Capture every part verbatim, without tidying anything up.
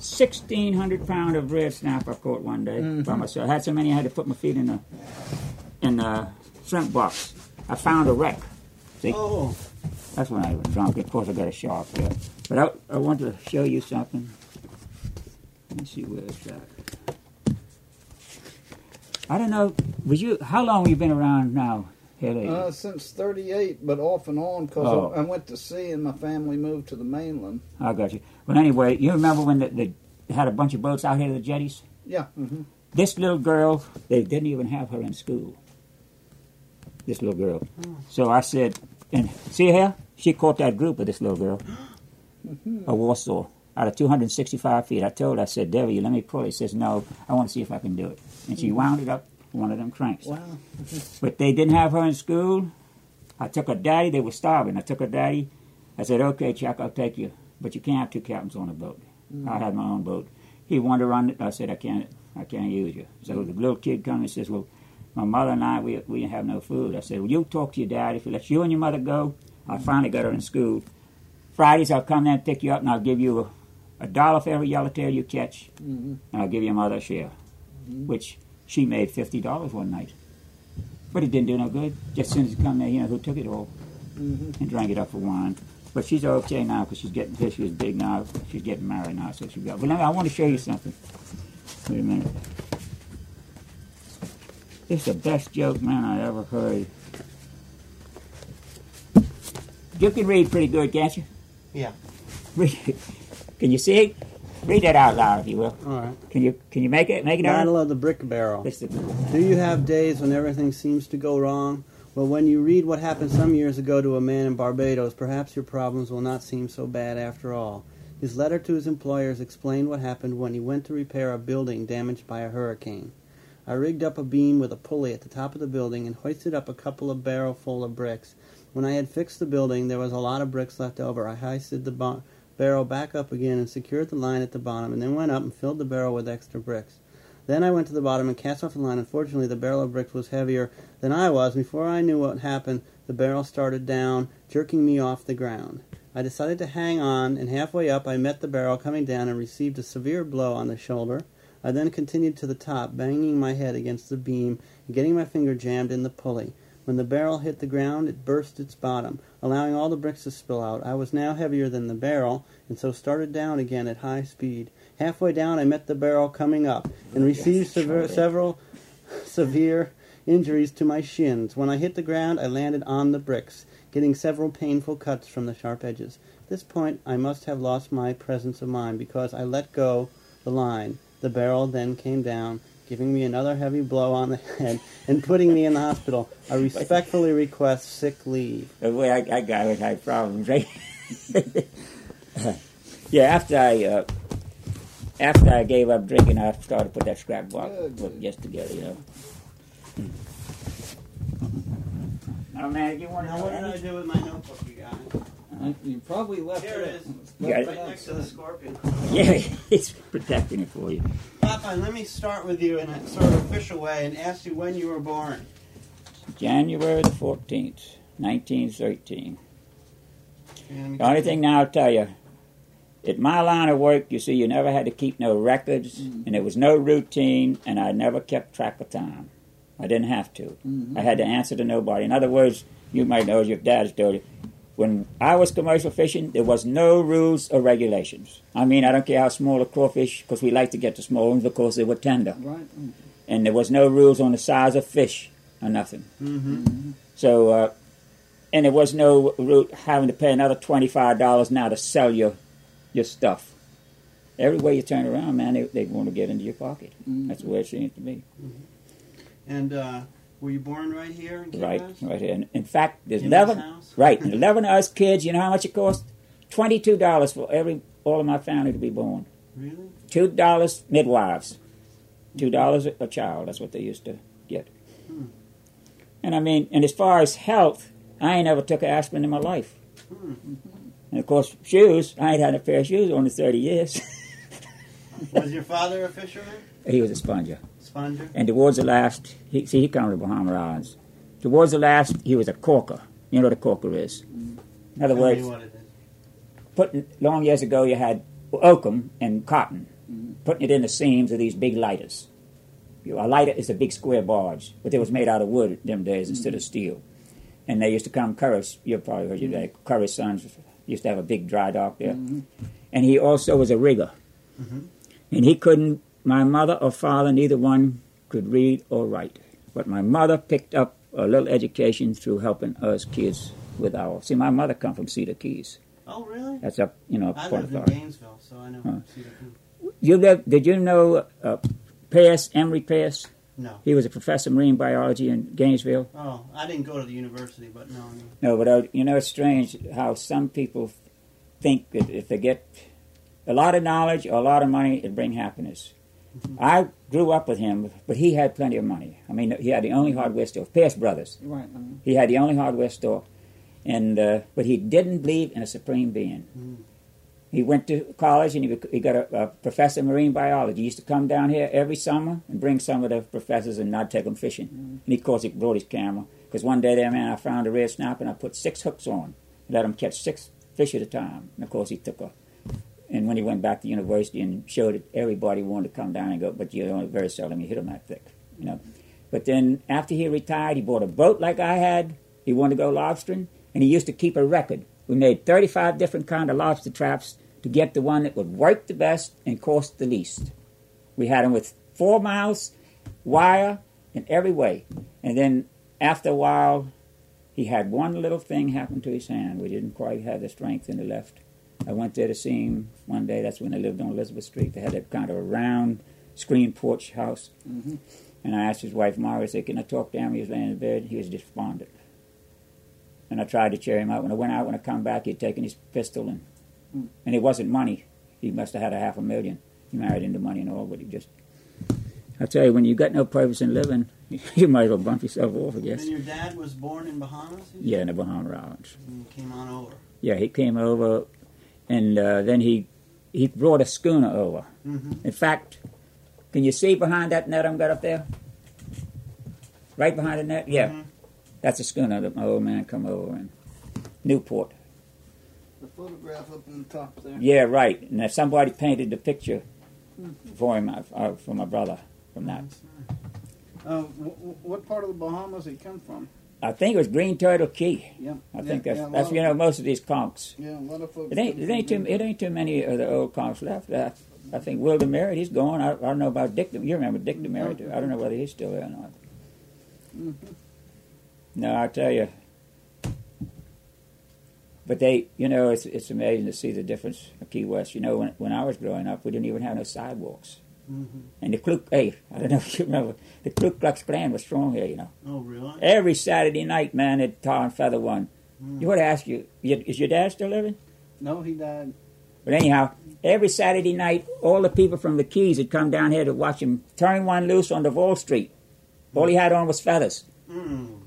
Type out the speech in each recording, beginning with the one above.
sixteen hundred pound of red snapper I caught one day mm-hmm. by myself. I had so many I had to put my feet in the in the shrimp box. I found a wreck. See? Oh. That's when I was drunk. Of course, I got a shark there. But I, I want to show you something. Let me see where it's at. I don't know. Was you? How long have you been around now, Haley? Uh, since thirty-eight, but off and on because oh. I, I went to sea and my family moved to the mainland. I got you. Well, anyway, you remember when the, the, they had a bunch of boats out here to the jetties? Yeah. Mm-hmm. This little girl, they didn't even have her in school. This little girl. Oh. So I said, and see her? She caught that group of this little girl, mm-hmm. a Warsaw, out of two hundred sixty-five feet. I told her, I said, Debbie, let me pull it. She says, no, I want to see if I can do it. And she wound it up one of them cranks. Wow. But they didn't have her in school. I took her daddy. They were starving. I took her daddy. I said, okay, Chuck, I'll take you. But you can't have two captains on a boat. Mm-hmm. I had my own boat. He wanted to run it. I said, I can't I can't use you. So mm-hmm. the little kid comes and says, well, my mother and I, we, we have no food. I said, well, you talk to your dad. If he lets you and your mother go, I finally got her in school. Fridays, I'll come there and pick you up, and I'll give you a, a dollar for every yellowtail you catch, mm-hmm. and I'll give your mother a share, mm-hmm. which she made fifty dollars one night. But it didn't do no good. Just as soon as you come there, you know who took it all mm-hmm. and drank it up for wine. But she's okay now because she's getting, she was big now. She's getting married now, so she got. But let me, I want to show you something. Wait a minute. It's the best joke, man, I ever heard. You can read pretty good, can't you? Yeah. Read. Can you see it? Read that out loud, if you will. All right. Can you Can you make it? Make it out? Battle of the Brick Barrel. The... Do you have days when everything seems to go wrong? Well, when you read what happened some years ago to a man in Barbados, perhaps your problems will not seem so bad after all. His letter to his employers explained what happened when he went to repair a building damaged by a hurricane. I rigged up a beam with a pulley at the top of the building and hoisted up a couple of barrels full of bricks. When I had fixed the building, there was a lot of bricks left over. I hoisted the bar- barrel back up again and secured the line at the bottom, and then went up and filled the barrel with extra bricks. Then I went to the bottom and cast off the line. Unfortunately, the barrel of bricks was heavier than I was. Before I knew what happened, the barrel started down, jerking me off the ground. I decided to hang on, and halfway up I met the barrel coming down and received a severe blow on the shoulder. I then continued to the top, banging my head against the beam and getting my finger jammed in the pulley. When the barrel hit the ground, it burst its bottom, allowing all the bricks to spill out. I was now heavier than the barrel, and so started down again at high speed. Halfway down, I met the barrel coming up, and received sever- several severe injuries to my shins. When I hit the ground, I landed on the bricks, getting several painful cuts from the sharp edges. At this point, I must have lost my presence of mind, because I let go the line. The barrel then came down, giving me another heavy blow on the head and putting me in the hospital. I respectfully request sick leave. The way I, I got it, I had problems, right? Yeah, after I uh, after I gave up drinking, I started to put that scrap box just together, you know. Now, man, you want to Now, know what did I do with my notebook, you guys? Uh, you probably left Here it it. is. Yeah. Right next to the scorpion. Yeah, it's protecting it for you. Papa, let me start with you in a sort of official way and ask you when you were born. January the fourteenth, nineteen thirteen. And The only thing now I'll tell you, at my line of work, you see, you never had to keep no records, mm-hmm. and there was no routine, and I never kept track of time. I didn't have to. Mm-hmm. I had to answer to nobody. In other words, you might know, your dad's told you, when I was commercial fishing, there was no rules or regulations. I mean, I don't care how small a crawfish, because we like to get the small ones because they were tender. Right. Mm-hmm. And there was no rules on the size of fish or nothing. Mm-hmm. Mm-hmm. So, uh, and there was no rule having to pay another twenty-five dollars now to sell your your stuff. Every way you turn around, man, they, they want to get into your pocket. Mm-hmm. That's the way it seems to be. Mm-hmm. And uh, were you born right here in Key Right, West? right here. And in fact, there's In eleven. this house? Right, and eleven of us kids. You know how much it cost? Twenty-two dollars for every all of my family to be born. Really? Two dollars midwives. Two dollars a child. That's what they used to get. Hmm. And I mean, and as far as health, I ain't ever took an aspirin in my life. Hmm. And of course, shoes. I ain't had a pair of shoes only thirty years. Was your father a fisherman? He was a sponger. Sponger? And towards the last, he, see, he comes to the Bahama Islands. Towards the last, he was a corker. You know what a corker is? In other Tell words, me what it is. put, long years ago, you had oakum and cotton. putting it in the seams of these big lighters. You know, a lighter is a big square barge, but it was made out of wood them days instead of steel. And they used to come, Curry's, you've probably heard your day, Curry's sons used to have a big dry dock there. Mm-hmm. And he also was a rigger. Mm-hmm. And he couldn't, my mother or father, neither one could read or write. But my mother picked up a little education through helping us kids with our, see, my mother come from Cedar Keys. Oh, really? That's up, you know, I Port lived in Authority. Gainesville, so I know Huh. Cedar Keys. You lived, did you know uh, Pace, Emery Pace? No. He was a professor of marine biology in Gainesville. Oh, I didn't go to the university, but no. No, but uh, you know, it's strange how some people think that if they get a lot of knowledge or a lot of money, it'll bring happiness. Mm-hmm. I grew up with him, but he had plenty of money. I mean, he had the only hardware store, Pace Brothers. Right. Uh-huh. He had the only hardware store, and uh, but he didn't believe in a supreme being. Mm-hmm. He went to college and he, he got a, a professor of marine biology. He used to come down here every summer and bring some of the professors and I'd take them fishing. Mm-hmm. And he, of course, he brought his camera. Because one day there, man, I found a red snapper and I put six hooks on. Let him catch six fish at a time. And, of course, he took a... And when he went back to university and showed it, everybody wanted to come down and go, but you know, very seldom you hit them that thick, you know. But then after he retired, he bought a boat like I had. He wanted to go lobstering. And he used to keep a record. We made thirty-five different kind of lobster traps to get the one that would work the best and cost the least. We had them with four miles, wire, in every way. And then after a while, he had one little thing happen to his hand. We didn't quite have the strength in the left. I went there to see him one day. That's when I lived on Elizabeth Street. They had that kind of a round screen porch house. Mm-hmm. And I asked his wife, Margaret, I said, can I talk to him? He was laying in bed. He was despondent. And I tried to cheer him out. When I went out, when I come back, he'd taken his pistol and And it wasn't money. He must have had a half a million. He married into money and all, but he just... I tell you, when you got no purpose in living, you might as well bump yourself off, I guess. And your dad was born in Bahamas? Yeah, in the Bahama Islands. And he came on over. Yeah, he came over, and uh, then he he brought a schooner over. Mm-hmm. In fact, can you see behind that net I'm got up there? Right behind the net? Yeah. Mm-hmm. That's a schooner that my old man come over in. Newport. The photograph up on the top there. Yeah, right. And if somebody painted the picture for him, uh, for my brother, from that. Uh, w- what part of the Bahamas he come from? I think it was Green Turtle Key. Yeah, I think yeah, that's, yeah, that's you know, most of these conchs. Yeah, a lot of folks. It ain't, it ain't too, it ain't too many of the old conchs left. I, I think Will DeMerritt, he's gone. I, I don't know about Dick. You remember Dick DeMerritt? Mm-hmm. I don't know whether he's still there or not. Mm-hmm. No, I tell you. But they, you know, it's it's amazing to see the difference of Key West. You know, when when I was growing up, we didn't even have no sidewalks. Mm-hmm. And the Ku, hey, I don't know if you remember, the Ku Klux Klan was strong here, you know. Oh, really? Every Saturday night, man, at Tar and Feather one. Mm. You want to ask you, is your dad still living? No, he died. But anyhow, every Saturday night, all the people from the Keys had come down here to watch him turn one loose on Duval Street. All he had on was feathers. Mm.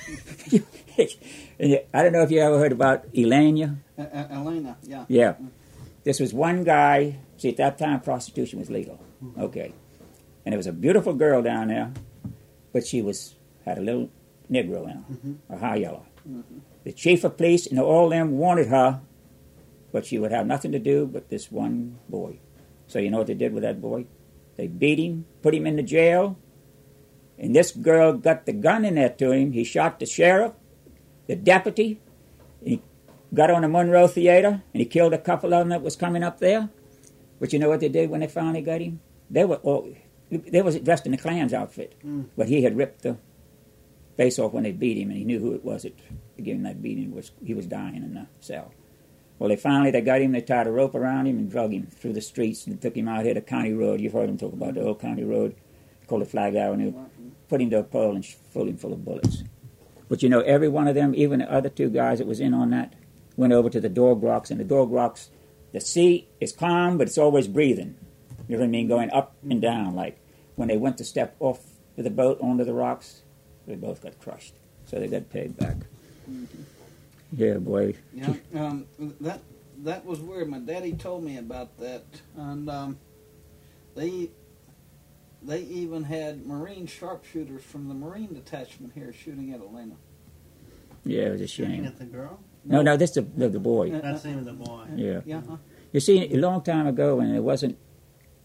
I don't know if you ever heard about Elena. Uh, uh, Elena, yeah. Yeah. This was one guy. See, at that time, prostitution was legal. Mm-hmm. Okay. And there was a beautiful girl down there, but she was had a little Negro in her, mm-hmm. a high yellow. Mm-hmm. The chief of police and all them wanted her, but she would have nothing to do but this one boy. So you know what they did with that boy? They beat him, put him in the jail, and this girl got the gun in there to him. He shot the sheriff, the deputy. He got on the Monroe Theater, and he killed a couple of them that was coming up there. But you know what they did when they finally got him? They were all, they was dressed in the Klan's outfit, mm. but he had ripped the face off when they beat him, and he knew who it was that gave him that beating. Was he was dying in the cell. Well, they finally they got him. They tied a rope around him and drug him through the streets and took him out here to County Road. You've heard him talk about the old County Road, called it Flag Avenue. Put him to a pole and filled him full of bullets. But you know, every one of them, even the other two guys that was in on that, went over to the Dog Rocks, and the Dog Rocks, the sea is calm, but it's always breathing. You know what I mean? Going up and down. Like when they went to step off with the boat onto the rocks, they both got crushed. So they got paid back. Mm-hmm. Yeah, boy. Yeah, um, that that was weird. My daddy told me about that, and um, they they even had Marine sharpshooters from the Marine detachment here shooting at Elena. Yeah, it was a shame. Shooting at the girl? No, no, this is the, the boy. That's the name of the boy. Yeah. Yeah. Huh? You see, a long time ago when there wasn't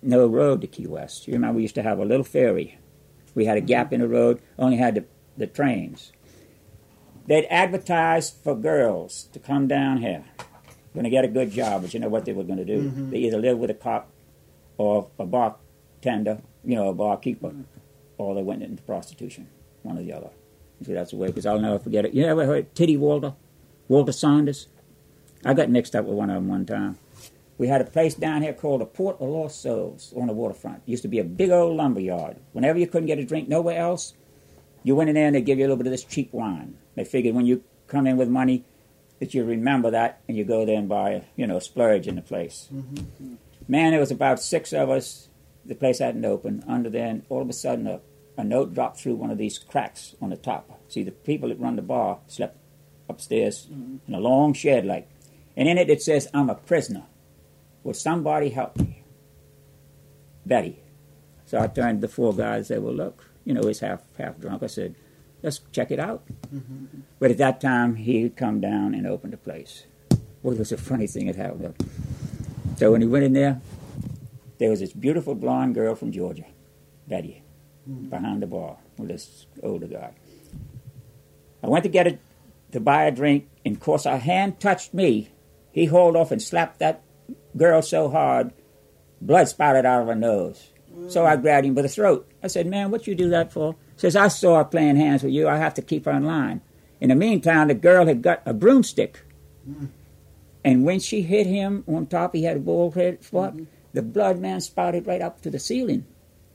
no road to Key West. You remember we used to have a little ferry. We had a gap in the road, only had the, the trains. They'd advertise for girls to come down here. Going to get a good job, but you know what they were going to do? Mm-hmm. They either live with a cop or a bartender, you know, a barkeeper, mm-hmm. or they went into prostitution, one or the other. So that's the way, because I'll never forget it. You ever heard Titty Walter? Walter Saunders? I got mixed up with one of them one time. We had a place down here called the Port of Lost Souls on the waterfront. It used to be a big old lumber yard. Whenever you couldn't get a drink nowhere else, you went in there and they'd give you a little bit of this cheap wine. They figured when you come in with money that you remember that and you go there and buy, you know, splurge in the place. Mm-hmm. Man, there was about six of us. The place hadn't opened. Under there, and all of a sudden a, a note dropped through one of these cracks on the top. See, the people that run the bar slept upstairs mm-hmm. in a long shed like. And in it it says, I'm a prisoner. Will somebody help me? Betty. So I turned to the four guys and said, well, look, you know, he's half half drunk. I said, let's check it out. Mm-hmm. But at that time, he had come down and opened the place. Well, it was a funny thing that happened. So when he went in there, there was this beautiful blonde girl from Georgia, Betty, mm-hmm. behind the bar with this older guy. I went to get it to buy a drink, and of course, her hand touched me. He hauled off and slapped that girl so hard, blood spouted out of her nose. Mm. So I grabbed him by the throat. I said, man, what you do that for? He says, I saw her playing hands with you. I have to keep her in line. In the meantime, the girl had got a broomstick. Mm. And when she hit him on top, he had a bald head spot. Mm-hmm. The blood, man, spouted right up to the ceiling.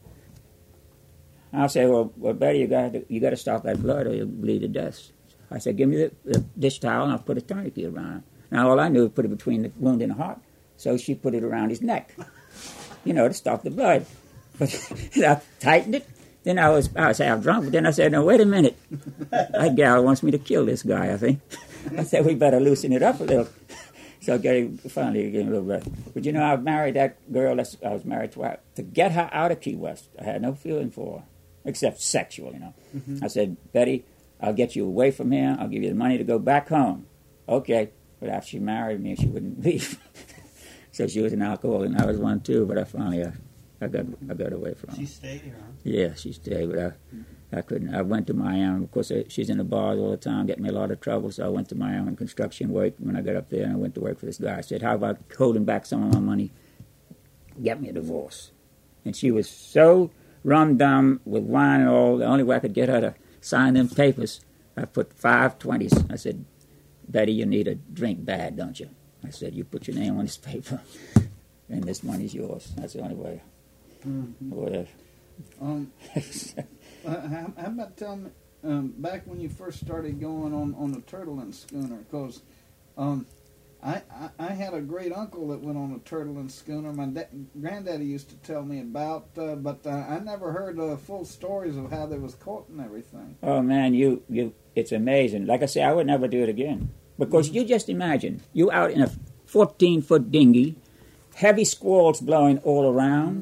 I said, well, well Betty, you got to you got to stop that blood or you'll bleed to death. I said, give me the, the dish towel and I'll put a tourniquet around. Now, all I knew was put it between the wound and the heart. So she put it around his neck, you know, to stop the blood. But I tightened it. Then I was I was half drunk. But then I said, no, wait a minute. That gal wants me to kill this guy, I think. I said, we better loosen it up a little. So I gave, finally gave him a little breath. But, you know, I married that girl. That's, I was married to to get her out of Key West. I had no feeling for her, except sexual, you know. Mm-hmm. I said, Betty, I'll get you away from here. I'll give you the money to go back home. Okay. But after she married me, she wouldn't leave. So she was an alcoholic, and I was one too. But I finally, I, I got, I got away from her. She stayed here, huh? Yeah, she stayed, but I, I couldn't. I went to Miami. Of course, she's in the bars all the time, getting me a lot of trouble. So I went to Miami construction work. When I got up there, and I went to work for this guy. I said, "How about holding back some of my money? Get me a divorce." And she was so rum dum with wine and all. The only way I could get her to sign them papers, I put five twenties. I said, Betty, you need a drink bad, don't you? I said, you put your name on this paper, and this money's yours. That's the only way. Mm-hmm. Boy, um, uh, how, how about tell me, um, back when you first started going on, on the turtle and schooner, because um, I, I, I had a great uncle that went on a turtle and schooner. My da- granddaddy used to tell me about, uh, but uh, I never heard uh, full stories of how they was caught and everything. Oh, man, you, you it's amazing. Like I say, I would never do it again. Because you just imagine, you out in a fourteen-foot dinghy, heavy squalls blowing all around,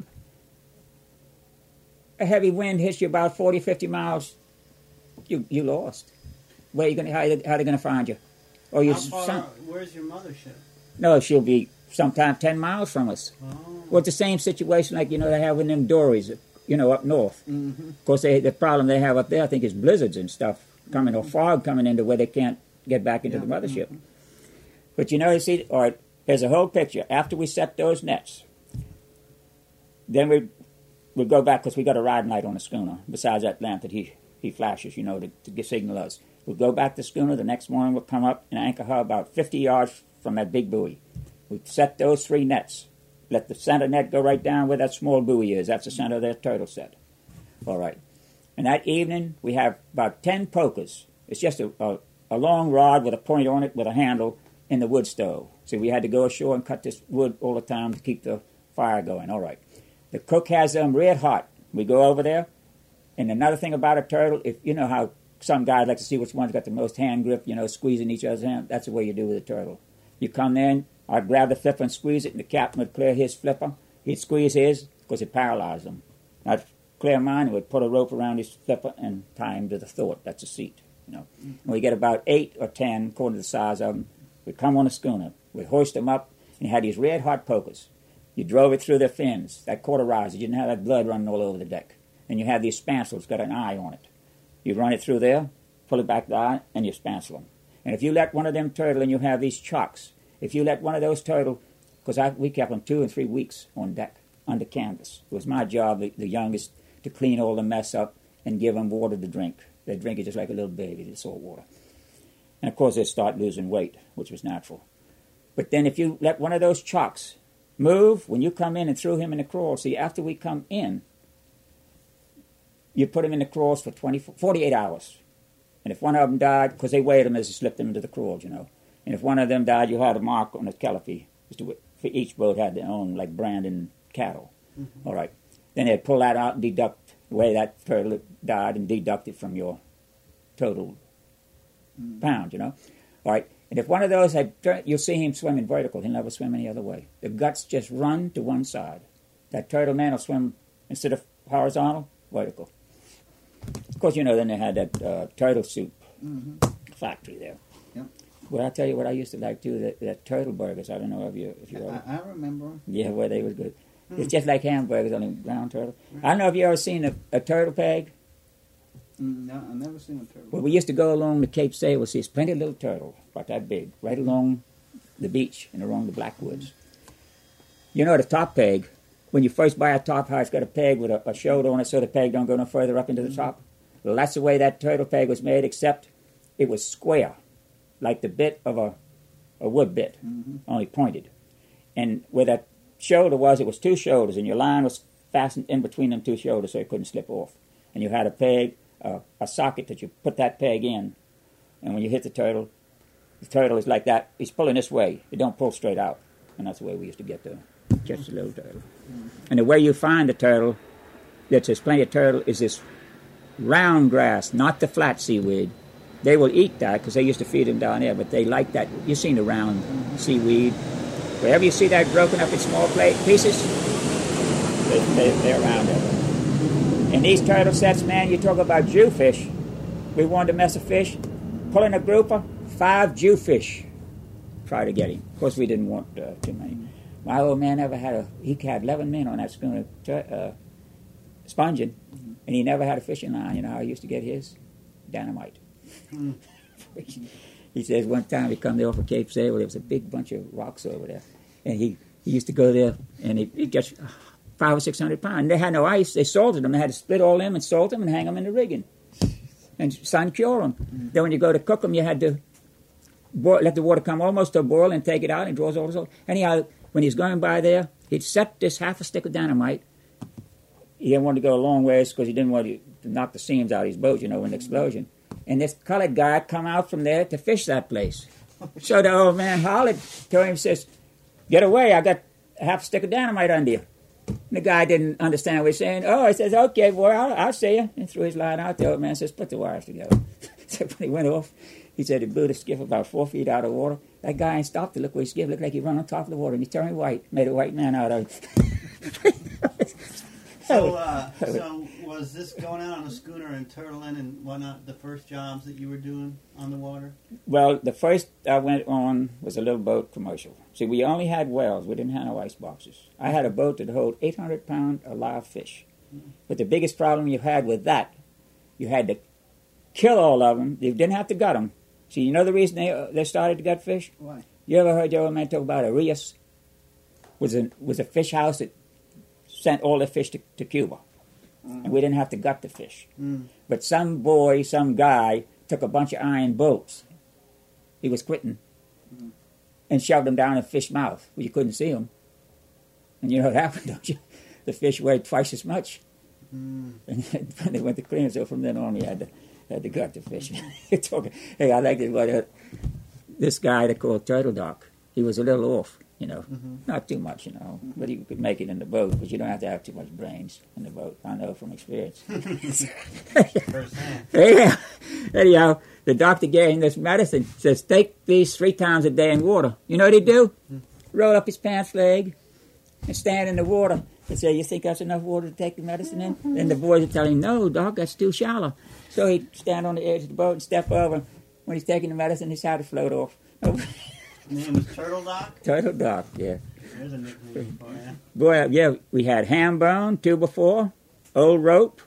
a heavy wind hits you about forty, fifty miles, you you lost. Where are you gonna, how, how are they going to find you? Or you, how far, some, where's your mothership? No, she'll be sometime ten miles from us. Oh. Well, it's the same situation like, you know, they have in them dories, you know, up north. Mm-hmm. Of course, they, the problem they have up there, I think, is blizzards and stuff coming, mm-hmm. or fog coming into where they can't get back into yeah. the mothership. Mm-hmm. But you know, you see, all right, there's a whole picture. After we set those nets, then we we go back because we got a riding light on the schooner, besides that lamp that he, he flashes, you know, to, to signal us. We'll go back to the schooner. The next morning we'll come up and anchor her about fifty yards from that big buoy. We set those three nets. Let the center net go right down where that small buoy is. That's the center of their turtle set. All right. And that evening we have about ten pokers. It's just a, a a long rod with a point on it with a handle in the wood stove. So we had to go ashore and cut this wood all the time to keep the fire going. All right. The cook has them red hot. We go over there. And another thing about a turtle, if you know how some guys like to see which one's got the most hand grip, you know, squeezing each other's hand, that's the way you do with a turtle. You come in, I'd grab the flipper and squeeze it, and the captain would clear his flipper. He'd squeeze his because it paralyzed him. I'd clear mine and would put a rope around his flipper and tie him to the thwart. That's a seat. You know, mm-hmm. we get about eight or ten, according to the size of them. We come on a schooner. We hoist them up, and he had these red hot pokers. You drove it through their fins, that cauterizer. You didn't have that blood running all over the deck. And you have these spancels, got an eye on it. You run it through there, pull it back down, and you spancel them. And if you let one of them turtle, and you have these chocks, if you let one of those turtle, because we kept them two and three weeks on deck, under canvas. It was my job, the, the youngest, to clean all the mess up and give them water to drink. They drink it just like a little baby, the salt water. And of course they start losing weight, which was natural. But then if you let one of those chocks move, when you come in and threw him in the crawl, see, after we come in, you put him in the crawls for twenty, forty-eight hours. And if one of them died, because they weighed them as they slipped them into the crawls, you know. And if one of them died, you had a mark on the callipee. For each boat had their own, like branding cattle. Mm-hmm. All right. Then they'd pull that out and deduct the way that turtle died and deduct it from your total mm. pound, you know. All right. And if one of those had, you'll see him swimming vertical. He'll never swim any other way. The guts just run to one side. That turtle man will swim, instead of horizontal, vertical. Of course, you know, then they had that uh, turtle soup mm-hmm. factory there. Yep. Well, I'll tell you what I used to like, too, that, that turtle burgers. I don't know if you... If you I, I remember them. Yeah, well, they were good. Mm. It's just like hamburgers, only ground turtle. Mm. I don't know if you ever seen a, a turtle peg. Mm, no, I've never seen a turtle. Well, we used to go along the Cape Sable, see plenty of little turtles, about that big, right along the beach and along the Blackwoods. You know the top peg, when you first buy a top house, it's got a peg with a, a shoulder on it so the peg don't go no further up into the top. Well, that's the way that turtle peg was made, except it was square, like the bit of a, a wood bit, mm-hmm. only pointed. And where that shoulder was, it was two shoulders, and your line was fastened in between them two shoulders so it couldn't slip off. And you had a peg, uh, a socket that you put that peg in, and when you hit the turtle, the turtle is like that. He's pulling this way. It don't pull straight out. And that's the way we used to get the catch the little turtle. Mm-hmm. And the way you find the turtle, that there's plenty of turtle, is this round grass, not the flat seaweed. They will eat that because they used to feed them down there, but they like that. You've seen the round mm-hmm. seaweed. Wherever you see that broken up in small plate pieces, they, they, they're around there. And these turtle sets, man, you talk about Jewfish. We wanted to mess a fish, pulling a grouper, five Jewfish. Try to get him. Of course, we didn't want uh, too many. My old man ever had a, he had eleven men on that schooner uh, sponging, mm-hmm. and he never had a fishing line. You know how he used to get his? Dynamite. Mm. He says one time he come there off of Cape Sable, there was a big bunch of rocks over there, and he, he used to go there, and he, he gets five or six hundred pounds. And they had no ice. They salted them. They had to split all them and salt them and hang them in the rigging and sun cure them. Mm-hmm. Then when you go to cook them, you had to boil, let the water come almost to a boil and take it out and draws all the salt. Anyhow, when he's going by there, he'd set this half a stick of dynamite. He didn't want to go a long ways because he didn't want to knock the seams out of his boat, you know, in the explosion. And this colored guy come out from there to fish that place. So the old man hollered to him, says, "Get away, I got a half a stick of dynamite under you." And the guy didn't understand what he's saying. Oh, he says, "Okay, boy, I'll, I'll see you." And threw his line out. The old man says, "Put the wires together." So when he went off, he said he blew the skiff about four feet out of water. That guy ain't stopped to look where he skiff. Looked like he run on top of the water, and he turned white. Made a white man out of it. So, uh, so was this going out on a schooner and turtling and whatnot the first jobs that you were doing on the water? Well, the first I went on was a little boat commercial. See, we only had wells. We didn't have no ice boxes. I had a boat that held eight hundred pound of live fish. Mm-hmm. But the biggest problem you had with that, you had to kill all of them. You didn't have to gut them. See, you know the reason they uh, they started to gut fish? Why? You ever heard your old man talk about a Rios? Was a was a fish house that sent all the fish to, to Cuba. Mm. And we didn't have to gut the fish. Mm. But some boy, some guy, took a bunch of iron boats. He was quitting. Mm. And shoved them down in the fish mouth where you couldn't see them. And you know what happened, don't you? The fish weighed twice as much. Mm. And when they went to clean, so from then on we had to, had to gut the fish. Hey, I like this one. Uh, this guy they called Turtle Doc, he was a little off. You know, mm-hmm. not too much, you know, mm-hmm. but you could make it in the boat, but you don't have to have too much brains in the boat. I know from experience. Yeah. Anyhow, the doctor gave him this medicine. Says, take these three times a day in water. You know what he'd do? Mm-hmm. Roll up his pants leg and stand in the water. He'd say, you think that's enough water to take the medicine in? Mm-hmm. Then the boys would tell him, no, Doc, that's too shallow. So he'd stand on the edge of the boat and step over. When he's taking the medicine, his hat would float off. His name was Turtle Doc? Turtle Doc, yeah. There's a nickname for you. Boy, yeah, we had ham bone, two before, old rope.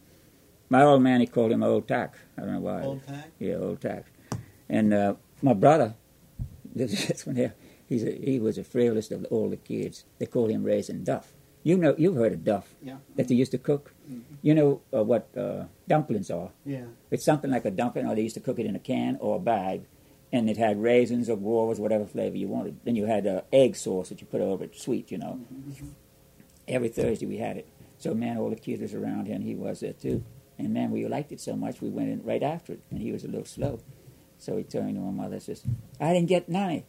My old man, he called him Old Tack. I don't know why. Old Tack? Yeah, Old Tack. And uh, my brother, this one here, he's a, he was the frailest of all the kids. They called him Raisin Duff. You know, you've heard of Duff. Yeah. That they used to cook. Mm-hmm. You know uh, what uh, dumplings are. Yeah. It's something like a dumpling, or they used to cook it in a can or a bag, and it had raisins or guavas, whatever flavor you wanted. Then you had uh, egg sauce that you put over it, sweet, you know. Mm-hmm. Every Thursday we had it. So, man, all the kids was around here, and he was there too. And, man, we liked it so much, we went in right after it, and he was a little slow. So he turned to my mother and says, I didn't get none.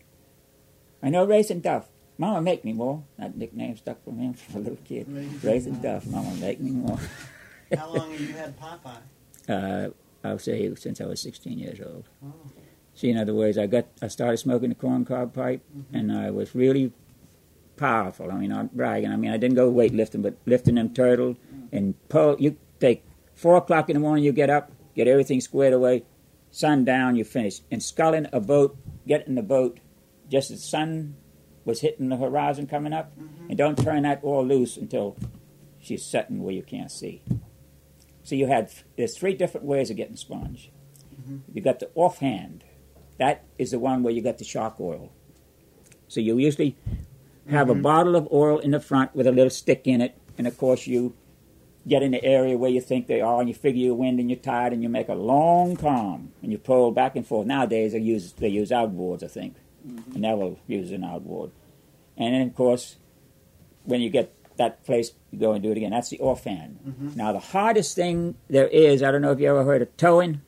I know Raisin Duff. Mama, make me more. That nickname stuck from him from a little kid. Raisin Raisin Duff. Mama, make me more. How long have you had Popeye? Uh, I would say since I was sixteen years old. Oh. See, in other words, I got I started smoking the corncob pipe, Mm-hmm. and I was really powerful. I mean, not bragging. I mean, I didn't go weightlifting, but lifting them turtle and pull. You take four o'clock in the morning, you get up, get everything squared away, sundown, you finish. And sculling a boat, get in the boat, just as the sun was hitting the horizon coming up, Mm-hmm. and don't turn that oar loose until she's setting where you can't see. So you had, there's three different ways of getting sponge. Mm-hmm. You got the offhand. That is the one where you got the shark oil. So you usually have Mm-hmm. a bottle of oil in the front with a little stick in it, and of course you get in the area where you think they are, and you figure your wind and your tide, and you make a long calm, and you pull back and forth. Nowadays they use they use outboards, I think. Mm-hmm. And never use an outboard. And then, of course, when you get that place, you go and do it again. That's the offhand. Mm-hmm. Now, the hardest thing there is, I don't know if you ever heard of towing.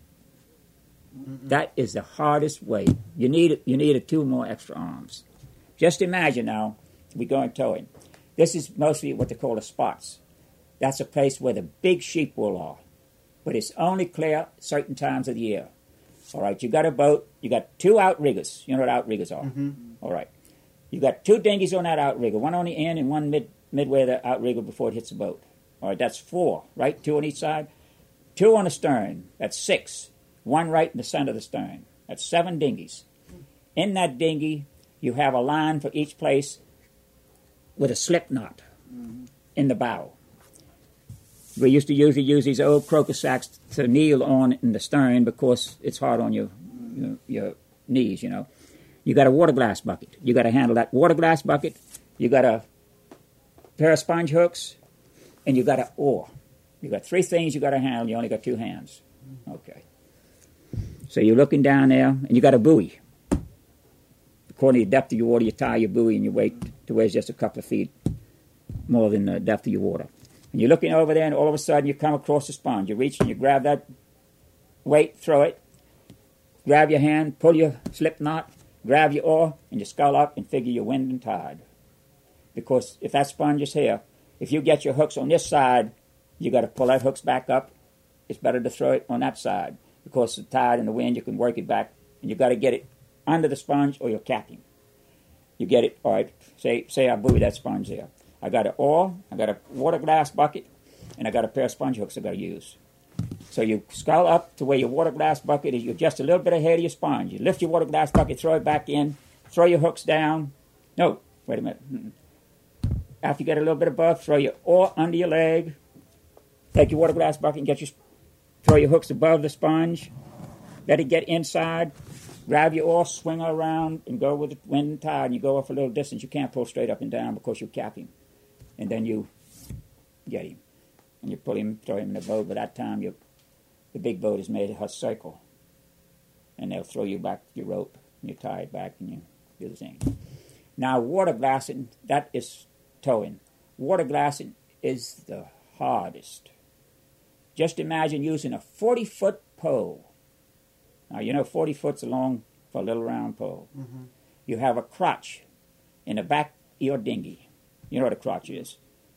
Mm-mm. That is the hardest way. You need you need a two more extra arms. Just imagine now, we go and towing. This is mostly what they call the spots. That's a place where the big sheep wool are. But it's only clear certain times of the year. All right, you got a boat, you got two outriggers. You know what outriggers are? Mm-hmm. All right. You got two dinghies on that outrigger, one on the end and one mid midway of the outrigger before it hits the boat. All right, that's four, right? Two on each side. Two on the stern, that's six. One right in the center of the stern. That's seven dinghies. In that dinghy, you have a line for each place with a slip knot Mm-hmm. in the bow. We used to usually use these old crocus sacks to kneel on in the stern because it's hard on your, your, your knees, you know. You got a water glass bucket. You got to handle that water glass bucket. You got a pair of sponge hooks, and you got an oar. You got three things you got to handle. You only got two hands. Okay. So you're looking down there, and you got a buoy. According to the depth of your water, you tie your buoy and you wait to where it's just a couple of feet more than the depth of your water. And you're looking over there, and all of a sudden you come across the sponge. You reach and you grab that weight, throw it, grab your hand, pull your slip knot, grab your oar, and you scull up and figure your wind and tide. Because if that sponge is here, if you get your hooks on this side, you got to pull that hooks back up. It's better to throw it on that side because the tide and the wind, you can work it back, and you got to get it under the sponge or you're capping. You get it, all right, say, say I buoy that sponge there. I got an oar, I got a water glass bucket, and I got a pair of sponge hooks I got to use. So you scull up to where your water glass bucket is. You're just a little bit ahead of your sponge. You lift your water glass bucket, throw it back in, throw your hooks down. No, wait a minute. Mm-mm. After you get a little bit above, throw your oar under your leg. Take your water glass bucket and get your, throw your hooks above the sponge. Let it get inside. Grab your oar, swing her around, and go with the wind and tide. And you go off a little distance. You can't pull straight up and down because you cap him. And then you get him. And you pull him, throw him in the boat. By that time, you, the big boat is made a circle. And they'll throw you back your rope. And you tie it back and you do the same. Now, water glassing, that is towing. Water glassing is the hardest. Just imagine using a forty-foot pole. Now, you know forty foot's long for a little round pole. Mm-hmm. You have a crotch in the back of your dinghy. You know what a crotch is.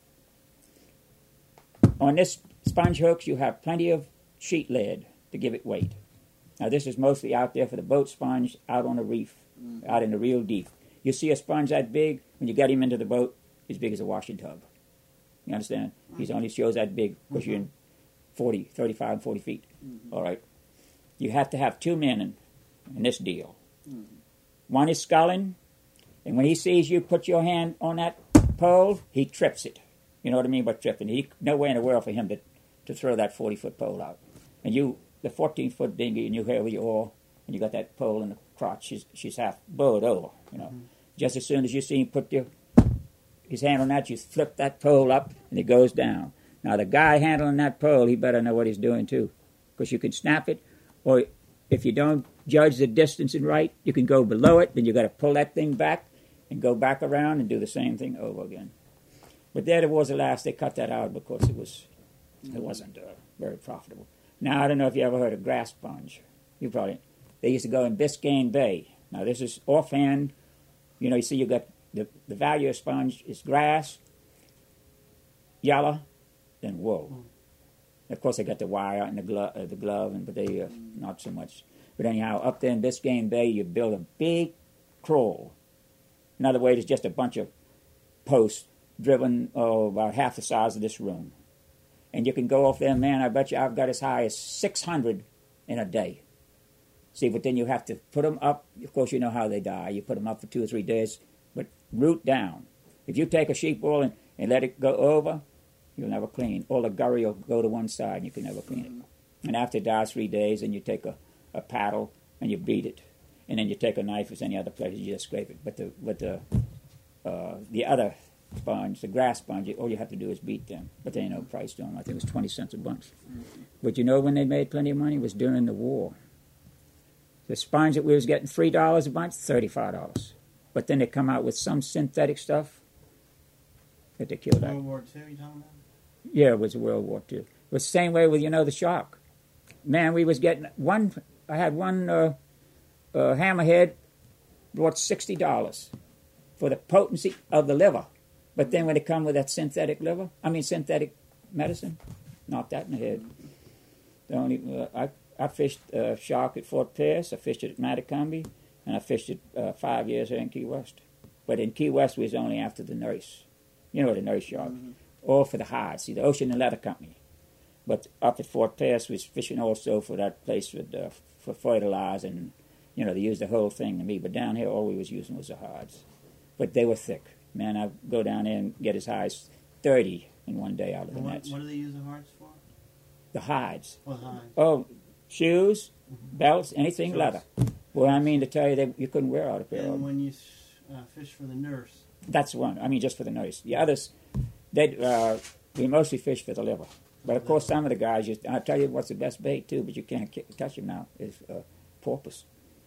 On this sponge hooks, you have plenty of sheet lead to give it weight. Now, this is mostly out there for the boat sponge out on the reef, mm-hmm. out in the real deep. You see a sponge that big, when you get him into the boat, as big as a washing tub. You understand? Mm-hmm. He only shows that big because mm-hmm. you're in forty, thirty-five, and forty feet. Mm-hmm. All right. You have to have two men in, in this deal. Mm-hmm. One is sculling, And when he sees you put your hand on that pole, he trips it. You know what I mean by tripping? He no way in the world for him to, to throw that forty-foot pole out. And you, the fourteen-foot dinghy, and you have your oar, and you got that pole in the crotch. She's she's half bowed over. You know, mm-hmm. Just as soon as you see him put your his hand on that, you flip that pole up, and it goes down. Now the guy handling that pole, he better know what he's doing too, because you can snap it, or if you don't judge the distance and right, you can go below it. Then you got to pull that thing back and go back around and do the same thing over again. But there it was. At last, they cut that out because it was it wasn't uh, very profitable. Now I don't know if you ever heard of grass sponge. You probably they used to go in Biscayne Bay. Now this is offhand. You know, you see, you got the the value of sponge is grass, yellow, then wool. Of course, they got the wire and the glove, uh, the glove, and but they uh, not so much. But anyhow, up there in Biscayne Bay, you build a big crawl. In other words, it's just a bunch of posts driven oh, about half the size of this room, and you can go off there, man. I bet you I've got as high as six hundred in a day. See, but then you have to put them up. Of course, you know how they die. You put them up for two or three days, but root down. If you take a sheep wool and, and let it go over, you'll never clean. All the gurry will go to one side, and you can never clean it. And after it dies three days, then you take a, a paddle and you beat it, and then you take a knife as any other place, you just scrape it. But the with the uh, the other sponge, the grass sponge, all you have to do is beat them. But there ain't no price to them. I think it was twenty cents a bunch. Mm-hmm. But you know when they made plenty of money was during the war. The sponge that we was getting three dollars a bunch, thirty-five dollars. But then they come out with some synthetic stuff that they killed out. World War Two, you talking about? Yeah, it was World War Two. It was the same way with, you know, the shark. Man, we was getting one, I had one uh, uh, hammerhead brought sixty dollars for the potency of the liver. But then when it come with that synthetic liver, I mean synthetic medicine, knocked that in the head. The only, uh, I, I fished uh, shark at Fort Pierce, I fished it at Matacumby, and I fished it uh, five years here in Key West. But in Key West, we was only after the nurse. You know the nurse shark. Mm-hmm. All for the hides. See, the Ocean and Leather Company. But up at Fort Pierce, we was fishing also for that place with uh, for fertilizer, and, you know, they used the whole thing to me. But down here, all we was using was the hides. But they were thick. Man, I'd go down there and get as high as thirty in one day out of the what, nets. What do they use the hides for? The hides. What hides? Oh, shoes, mm-hmm. belts, anything Shoes. leather. Well, I mean to tell you, that you couldn't wear out a pair of And them. when you uh, fish for the nurse? That's one. I mean, just for the nurse. The others, they uh, we mostly fish for the liver. But, of course, some of the guys, just, I'll tell you what's the best bait, too, but you can't k- touch them now, is uh, porpoise.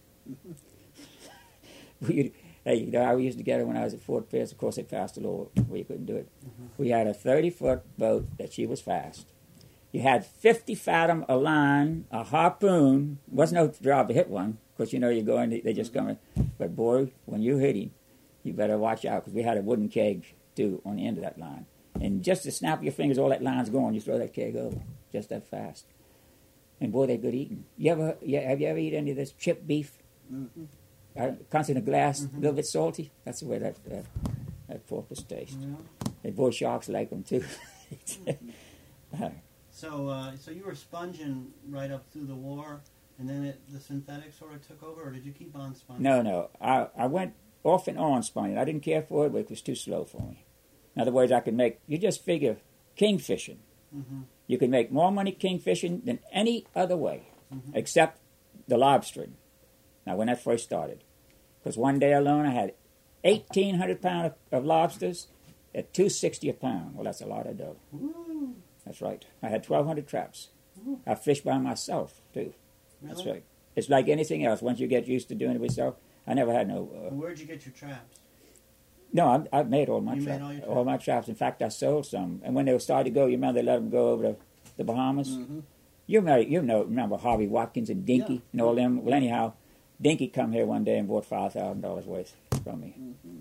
we, hey, you know, I used to get it when I was at Fort Pierce. Of course, they passed a law where you couldn't do it. Mm-hmm. We had a thirty-foot boat that she was fast. You had fifty fathom a line, a harpoon. Wasn't no job to hit one, because, you know, you go in, they just come in. But, boy, when you hit him, you better watch out, because we had a wooden keg, too, on the end of that line. And just to snap your fingers, all that line's going, you throw that keg over, just that fast. And, boy, they're good eating. You ever, yeah, have you ever eaten any of this chipped beef? Mm-hmm. Uh, comes in a glass, a mm-hmm. little bit salty. That's the way that uh, that porpoise tastes. Yeah. And boy, sharks like them, too. mm-hmm. uh, so uh, so you were sponging right up through the war, and then it, the synthetic sort of took over, or did you keep on sponging? No, no. I, I went off and on sponging. I didn't care for it, but it was too slow for me. In other words, I could make, you just figure, kingfishing. Mm-hmm. You could make more money kingfishing than any other way, mm-hmm. except the lobstering. Now, when that first started, because one day alone I had eighteen hundred pounds of, of lobsters at two sixty a pound. Well, that's a lot of dough. Ooh. That's right. I had twelve hundred traps. Ooh. I fished by myself, too. Really? That's right. It's like anything else. Once you get used to doing it yourself, I never had no... Uh, Where'd you get your traps? No, I, I made all my you traps. Made all, your traps. all my traps. In fact, I sold some. And when they started to go, you remember they let them go over to the Bahamas? Mm-hmm. You remember, you know, remember Harvey Watkins and Dinky yeah. and all them? Well, anyhow, Dinky come here one day and bought five thousand dollars worth from me. Mm-hmm.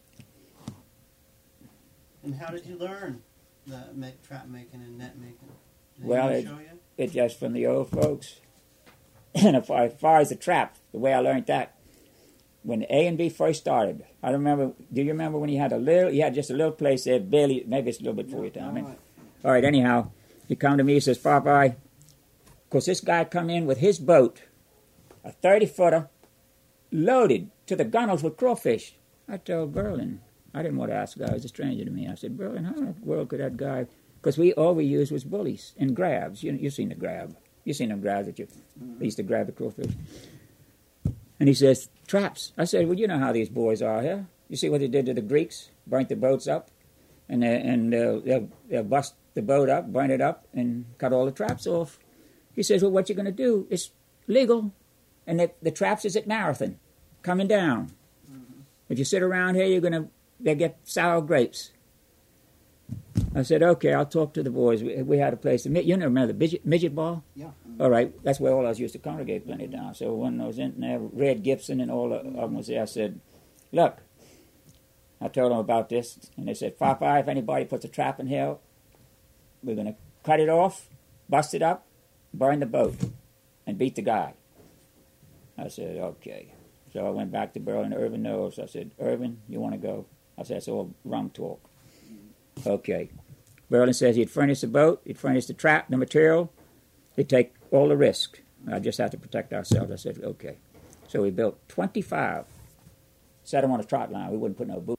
And how did you learn the make, trap making and net making? Did well, they it, show you? it just from the old folks. And as far, as far as the trap, the way I learned that, when A and B first started, I remember, do you remember when you had a little, you had just a little place there, barely, maybe it's a little bit before your time. Right. All right, anyhow, he come to me, he says, Popeye, because this guy come in with his boat, a thirty-footer, loaded to the gunnels with crawfish. I told Berlin, I didn't want to ask the guy, he was a stranger to me. I said, Berlin, how in the world could that guy, because we, all we used was bullies and grabs. You, you've seen the grab. You've seen them grabs that you, they used to grab the crawfish. And he says, traps. I said, well, you know how these boys are here. You see what they did to the Greeks? Burnt the boats up, and, they, and uh, they'll, they'll bust the boat up, burn it up, and cut all the traps off. He says, well, what you going to do? It's legal, and the, the traps is at Marathon, coming down. Mm-hmm. If you sit around here, you're going to they get sour grapes. I said, okay, I'll talk to the boys. We, we had a place, you know, remember the midget, midget ball? Yeah. All right, that's where all of us used to congregate plenty down. So when I was in there, Red Gibson and all of them was there, I said, look, I told them about this, and they said, five, five, if anybody puts a trap in here, we're going to cut it off, bust it up, burn the boat, and beat the guy. I said, okay. So I went back to Berlin. Irvin knows. I said, Irvin, you want to go? I said, it's all rum talk. Okay. Berlin says he'd furnish the boat, he'd furnish the trap, the material, he'd take all the risk. I just have to protect ourselves. I said, okay. So we built twenty-five, set them on a trot line. We wouldn't put no boot.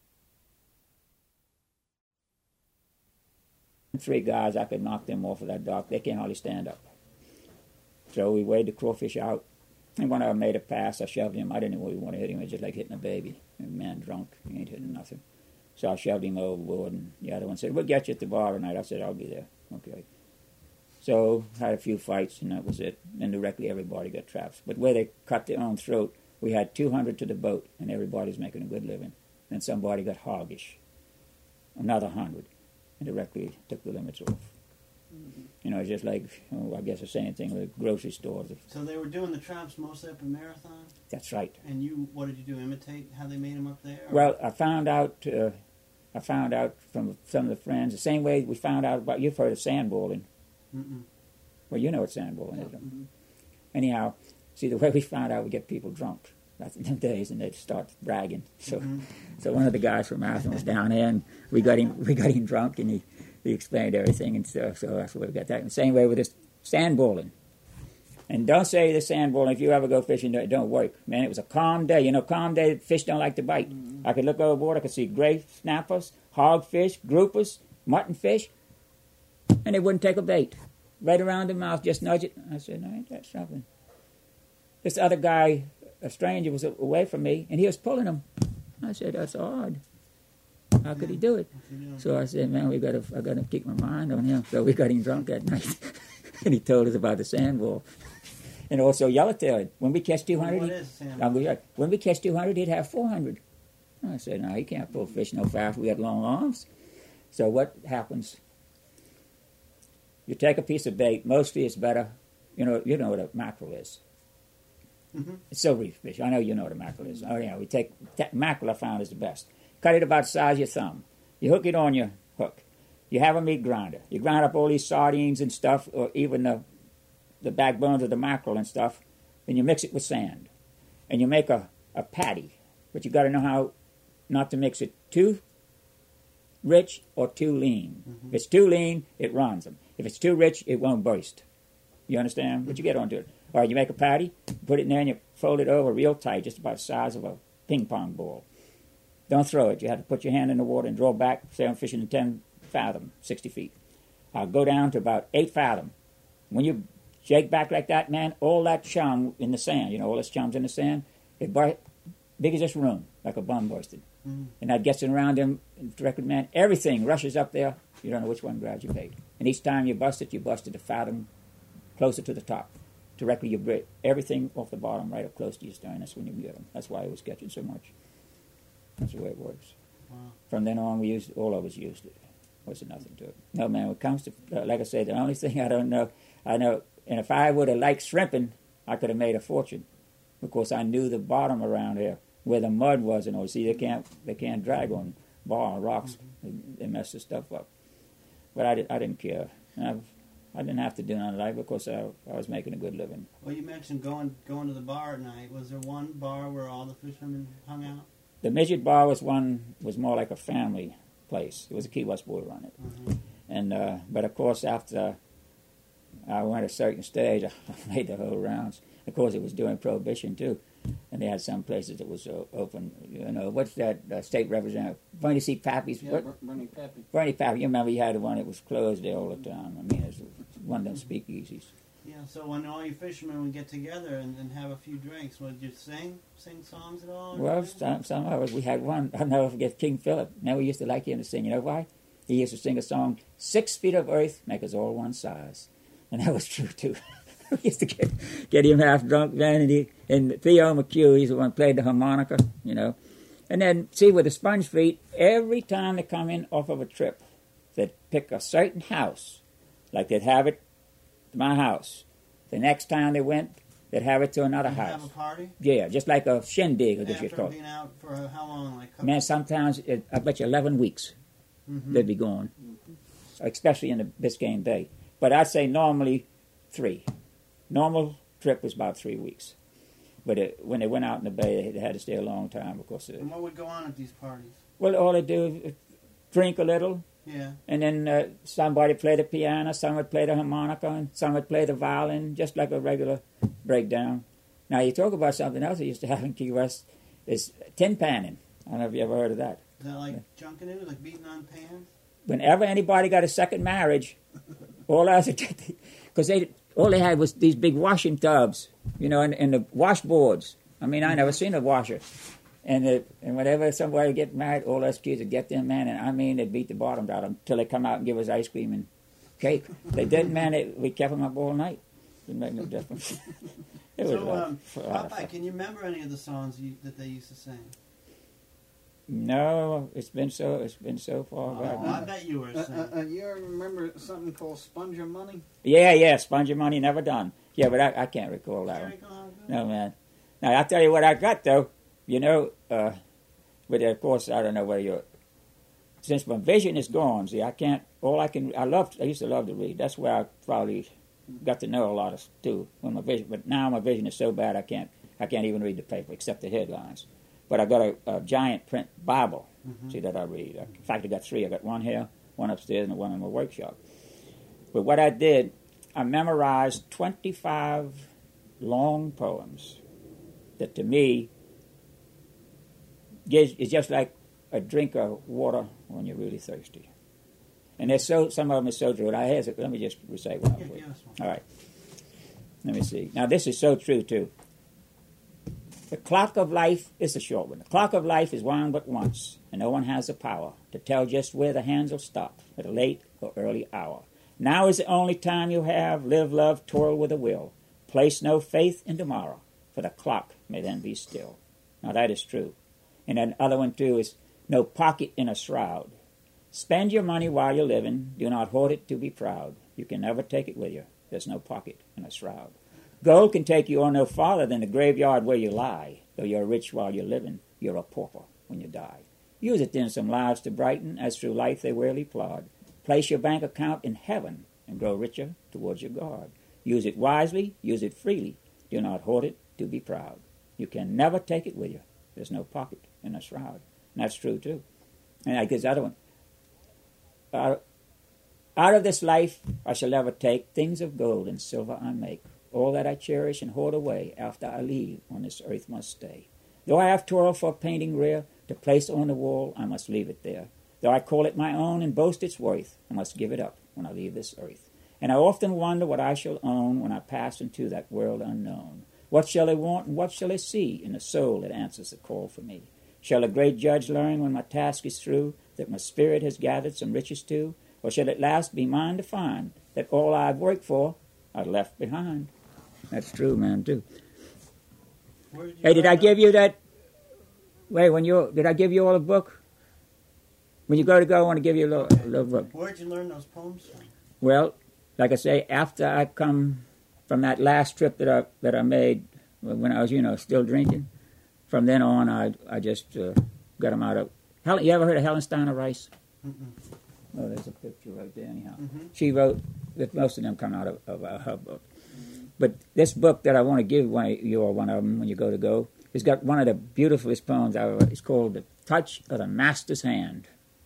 Three guys, I could knock them off of that dock. They can't hardly stand up. So we weighed the crawfish out, and when I made a pass, I shoved him. I didn't really want to hit him. It was just like hitting a baby. A man drunk, he ain't hitting nothing. So I shoved him overboard, and the other one said, we'll get you at the bar tonight. I said, I'll be there. Okay. So had a few fights, and that was it. And directly everybody got traps. But where they cut their own throat, we had two hundred to the boat, and everybody's making a good living. And somebody got hoggish. Another one hundred. And directly took the limits off. Mm-hmm. You know, it's just like, oh, I guess the same thing with grocery stores. So they were doing the traps mostly up in Marathon? That's right. And you, what did you do, imitate how they made them up there? Or? Well, I found out... Uh, I found out from some of the friends, the same way we found out about, you've heard of sandballing. Mm-mm. Well, you know what sandballing yeah. is. Mm-hmm. Anyhow, see, the way we found out, we get people drunk. That's in them days, and they'd start bragging. So mm-hmm. so one of the guys from Marathon was down there, and we got him we got him drunk, and he, he explained everything, and so, so that's where we got that. And the same way with this sandballing. And don't say the sandballing, if you ever go fishing, it don't work. Man, it was a calm day. You know, calm day, fish don't like to bite. Mm-hmm. I could look overboard, I could see gray snappers, hogfish, groupers, muttonfish, and they wouldn't take a bait. Right around the mouth, just nudge it. I said, no, ain't that something? This other guy, a stranger, was away from me, and he was pulling them. I said, that's odd. How could he do it? So I said, man, we got to, I got to keep my mind on him. So we got him drunk that night. And he told us about the sandball. And also yellowtail. When we catch two hundred, what is sandball? When we catch two hundred, he'd have four hundred. I said, no, he can't pull fish no fast. We got long arms. So what happens? You take a piece of bait. Mostly it's better. You know, you know what a mackerel is. Mm-hmm. It's silvery fish. I know you know what a mackerel is. Oh yeah, we take that mackerel. I found is the best. Cut it about the size of your thumb. You hook it on your hook. You have a meat grinder. You grind up all these sardines and stuff, or even the the backbones of the mackerel and stuff, and you mix it with sand. And you make a, a patty. But you got to know how not to mix it too rich or too lean. Mm-hmm. If it's too lean, it runs them. If it's too rich, it won't burst. You understand? But you get onto it. All right, you make a patty, put it in there, and you fold it over real tight, just about the size of a ping pong ball. Don't throw it. You have to put your hand in the water and draw back. Say I'm fishing in ten fathom, sixty feet. I'll go down to about eight fathom. When you shake back like that, man, all that chum in the sand, you know, all this chum's in the sand, it bar- big as this room, like a bum bursted. Mm-hmm. And that gets it around him, directed man, everything rushes up there. You don't know which one grabs your bait. And each time you bust it, you bust it a fathom closer to the top. Directly you break everything off the bottom right up close to your stern. That's when you get them. That's why it was catching so much. That's the way it works. Wow. From then on, we used all of us used it. Wasn't nothing to it. No, man, when it comes to, uh, like I said, the only thing I don't know, I know, and if I would have liked shrimping, I could have made a fortune. Because I knew the bottom around here, where the mud was, and all. See, they can't, they can't drag on bar and rocks. Mm-hmm. They, they mess the stuff up. But I, did, I didn't care. I've, I didn't have to do none of that because I, I was making a good living. Well, you mentioned going going to the bar at night. Was there one bar where all the fishermen hung out? The Midget Bar was one, was more like a family place. It was a Key West boy run it. Mm-hmm. And, uh, but of course, after I went a certain stage, I made the whole rounds. Of course, it was during Prohibition, too. and they had some places that was uh, open. You know, what's that uh, state representative? Bernie C. Pappy's. Yeah, what? Bernie Pappy. Bernie Pappy. You remember he had the one that was closed there all the time. I mean, it's one of them speakeasies. Yeah, so when all you fishermen would get together and, and have a few drinks, would you sing sing songs at all? Well, some, some of us, we had one, I'll never forget King Philip. Now we used to like him to sing. You know why? He used to sing a song, Six Feet of Earth make us all one size. And that was true, too. We used to get, get him half drunk then, and, he, and Theo McHugh, he's the one who played the harmonica, you know. And then, see, with the Sponge Feet, every time they come in off of a trip, they'd pick a certain house, like they'd have it to my house. The next time they went, they'd have it to another You'd house. have a party? Yeah, just like a shindig, as you After call it. being out for uh, how long? Like couple- Man, sometimes, it, I bet you eleven weeks Mhm. they'd be gone, especially in the Biscayne Bay. But I'd say normally three. Normal trip was about three weeks. But it, when they went out in the Bay, they had to stay a long time because, And what would go on at these parties? well, all they do is drink a little, Yeah. and then uh, somebody play the piano, some would play the harmonica, and some would play the violin, just like a regular breakdown. Now, you talk about something else that used to happen in Key West, is tin panning. I don't know if you ever heard of that. Is that like junkanoo, like beating on pans? Whenever anybody got a second marriage, all I had to because they all they had was these big washing tubs, you know, and, and the washboards. I mean, I never seen a washer. And the, and whenever somebody would get married, all us kids would get them, man, and I mean, they'd beat the bottom out of them until they come out and give us ice cream and cake. They didn't, man, it, we kept them up all night. Didn't make no difference. It was So, a, um, a lot of Popeye, fun. can you remember any of the songs you, that they used to sing? No, it's been so, it's been so far Oh, back. I bet you were Uh, singing. uh, uh, you ever remember something called Sponge of Money? Yeah, yeah, Sponge of Money, never done. Yeah, but I, I can't recall that one. Jerry Conway? No, man. Now, I'll tell you what I got, though. You know, uh, but of course, I don't know whether you're... Since my vision is gone, see, I can't... All I can... I love... I used to love to read. That's where I probably got to know a lot of, too, when my vision... But now my vision is so bad, I can't... I can't even read the paper, except the headlines. But I got a, a giant print Bible, Mhm. see, that I read. In fact, I got three. I got one here, one upstairs, and one in my workshop. But what I did, I memorized twenty-five long poems that, to me, gives, is just like a drink of water when you're really thirsty. And there's so some of them are so true. And I has let me just recite one. Yeah, of them. give us one. All right. Let me see. Now this is so true too. The clock of life is a short one. The clock of life is wound but once, and no one has the power to tell just where the hands will stop at a late or early hour. Now is the only time you have. Live, love, toil with a will. Place no faith in tomorrow, for the clock may then be still. Now that is true. And then other one too is no pocket in a shroud. Spend your money while you're living. Do not hoard it to be proud. You can never take it with you. There's no pocket in a shroud. Gold can take you on no farther than the graveyard where you lie. Though you're rich while you're living, you're a pauper when you die. Use it then some lives to brighten, as through life they wearily plod. Place your bank account in heaven and grow richer towards your God. Use it wisely, use it freely. Do not hoard it to be proud. You can never take it with you. There's no pocket in a shroud. And that's true too. And I guess the other one. Uh, out of this life I shall ever take things of gold and silver I make. All that I cherish and hoard away after I leave on this earth must stay. Though I have toiled for a painting rare to place on the wall, I must leave it there. Though I call it my own and boast its worth, I must give it up when I leave this earth. And I often wonder what I shall own when I pass into that world unknown. What shall I want and what shall I see in the soul that answers the call for me? Shall a great judge learn when my task is through that my spirit has gathered some riches too? Or shall at last be mine to find that all I've worked for I've left behind? That's true, man, too. Where did you Hey, did I learn give you that? Wait, when you did I give you all a book? When you go to go, I want to give you a little, a little book. those- Where'd you learn those poems from? Well, like I say, after I come from that last trip that I that I made when I was, you know, still drinking, from then on, I I just uh, got them out of. Helen, you ever heard of Helen Steiner Rice? Mm-mm. Oh, there's a picture right there. Anyhow, Mm-hmm. she wrote that most of them come out of, of uh, her book. But this book that I want to give one of you or one of them when you go to go, it's got one of the beautifulest poems I ever. It's called "The Touch of the Master's Hand,"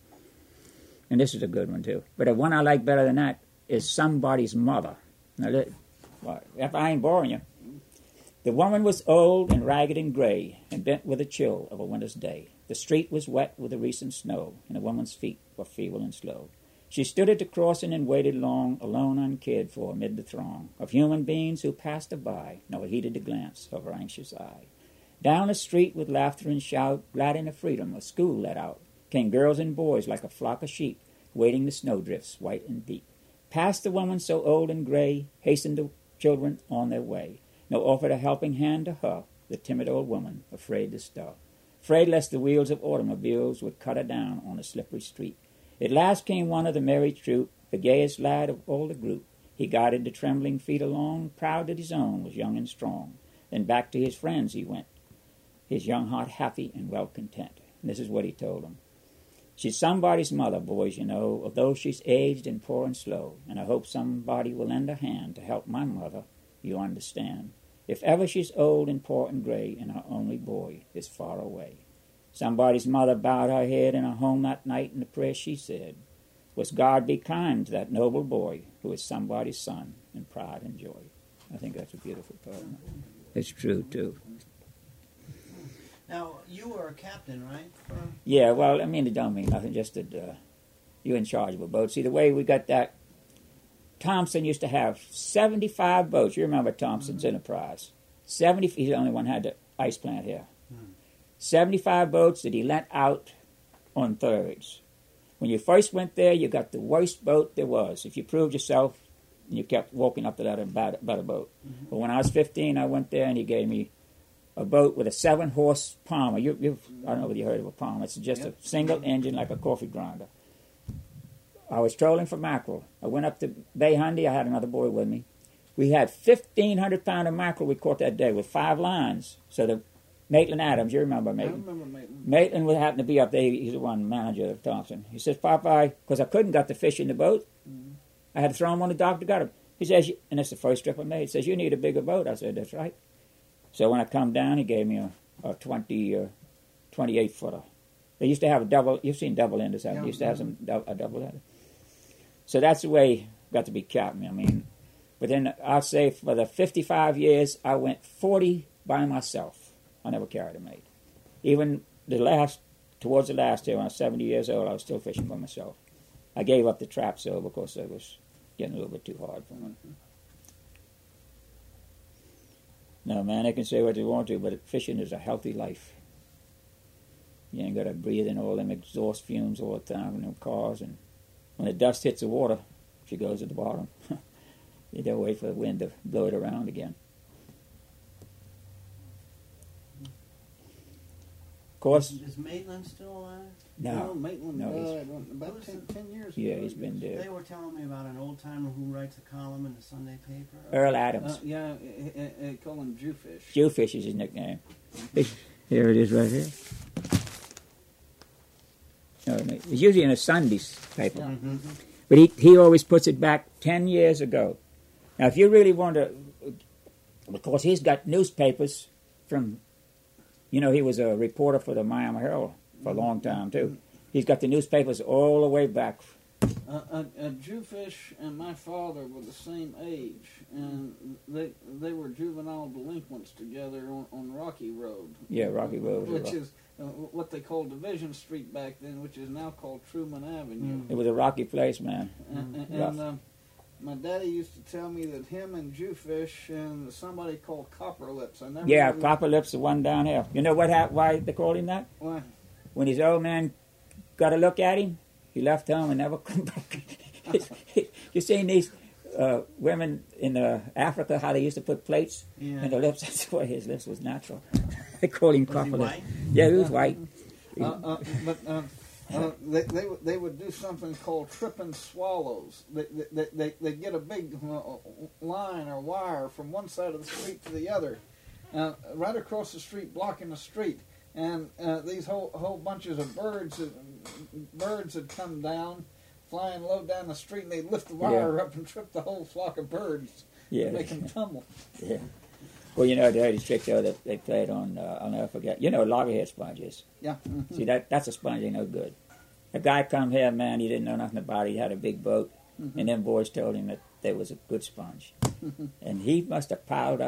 and this is a good one too. But the one I like better than that is "Somebody's Mother." Now, let, well, if I ain't boring you, The woman was old and ragged and gray, and bent with the chill of a winter's day. The street was wet with the recent snow, and the woman's feet were feeble and slow. She stood at the crossing and waited long, alone uncared for amid the throng of human beings who passed her by, nor heeded the glance of her anxious eye. Down the street with laughter and shout, glad in the freedom of school let out, came girls and boys like a flock of sheep, wading the snowdrifts white and deep. Past the woman so old and gray, hastened the children on their way, nor offered a helping hand to her, the timid old woman, afraid to stir, afraid lest the wheels of automobiles would cut her down on the slippery street. At last came one of the merry troop, the gayest lad of all the group. He guided the trembling feet along, proud that his own was young and strong. Then back to his friends he went, his young heart happy and well content. And this is what he told them. She's somebody's mother, boys, you know, although she's aged and poor and slow, and I hope somebody will lend a hand to help my mother, you understand. If ever she's old and poor and gray, and her only boy is far away. Somebody's mother bowed her head in her home that night, and the prayer she said was, God be kind to that noble boy who is somebody's son in pride and joy. I think that's a beautiful poem. It's true, too. Now, you were a captain, right? For... Yeah, well, I mean, it don't mean nothing, just that uh, you're in charge of a boat. See, the way we got that, Thompson used to have seventy-five boats. You remember Thompson's mm-hmm. Enterprise. seventy, he's the only one who had the ice plant here. Mm-hmm. seventy-five boats that he lent out on thirds. When you first went there, you got the worst boat there was. If you proved yourself, you kept walking up to that about, about a boat. Mm-hmm. But when I was fifteen, I went there and he gave me a boat with a seven-horse Palmer. You, you've, I don't know whether you heard of a Palmer. It's just yep. a single engine like a coffee grinder. I was trolling for mackerel. I went up to Bay Hundy. I had another boy with me. We had fifteen hundred pounds of mackerel we caught that day with five lines. So the Maitland Adams, you remember Maitland? I remember Maitland. Maitland would happen to be up there. He's the one manager of Thompson. He says, Popeye, because I couldn't got the fish in the boat, mm-hmm. I had to throw him on the dock to get him. He says, and that's the first trip I made. He says, you need a bigger boat. I said, that's right. So when I come down, he gave me a, a twenty, uh, twenty-eight footer. They used to have a double, you've seen double enders, haven't you? They used to have some a double ender. So that's the way I got to be captain. I mean, but then I'll say for the fifty-five years, I went forty by myself. I never carried a mate. Even the last, towards the last year, when I was seventy years old, I was still fishing by myself. I gave up the trap so because it was getting a little bit too hard for me. No, man, they can say what they want to, but fishing is a healthy life. You ain't got to breathe in all them exhaust fumes all the time in them cars, and when the dust hits the water, she goes at the bottom. You don't wait for the wind to blow it around again. Of course. Is Maitland still alive? No. No, Maitland no, died about ten, ten years yeah, ago. he's been dead. They were telling me about an old timer who writes a column in the Sunday paper. Earl Adams. Uh, yeah, they call him Jewfish. Jewfish is his nickname. Here it is right here. No, it's usually in a Sunday's paper. Yeah. Mm-hmm. But he, he always puts it back ten years ago. Now, if you really want to, of course, he's got newspapers from, you know, he was a reporter for the Miami Herald for a long time, too. He's got the newspapers all the way back. Uh, uh, uh, Jewfish and my father were the same age, and they they were juvenile delinquents together on, on Rocky Road. Yeah, Rocky Road. Which is uh, what they called Division Street back then, which is now called Truman Avenue. It was a rocky place, man. And, and, and uh, my daddy used to tell me that him and Jewfish and somebody called Copperlips. I never Yeah, really... Copperlips, the one down here. You know what? Ha- why they called him that? Why? When his old man got a look at him, he left home and never come back. You seen these uh, women in uh, Africa, how they used to put plates yeah. in their lips? That's why his lips was natural. They called him Was he Copperlips. white? Yeah, he was white. Uh, uh, but uh, uh, they, they they would do something called tripping swallows. They they they they get a big uh, line or wire from one side of the street to the other, uh, right across the street, blocking the street, and uh, these whole whole bunches of birds birds had come down, flying low down the street, and they'd lift the wire Yeah. up and trip the whole flock of birds, Yeah. and make them tumble. Yeah. Well, you know, the other trick, though, that they played on, uh, I'll never forget. You know, loggerhead sponges. Yeah. Mm-hmm. See, that that's a sponge ain't no good. A guy come here, man, he didn't know nothing about it. He had a big boat, mm-hmm. and them boys told him that there was a good sponge. Mm-hmm. And he must have piled up a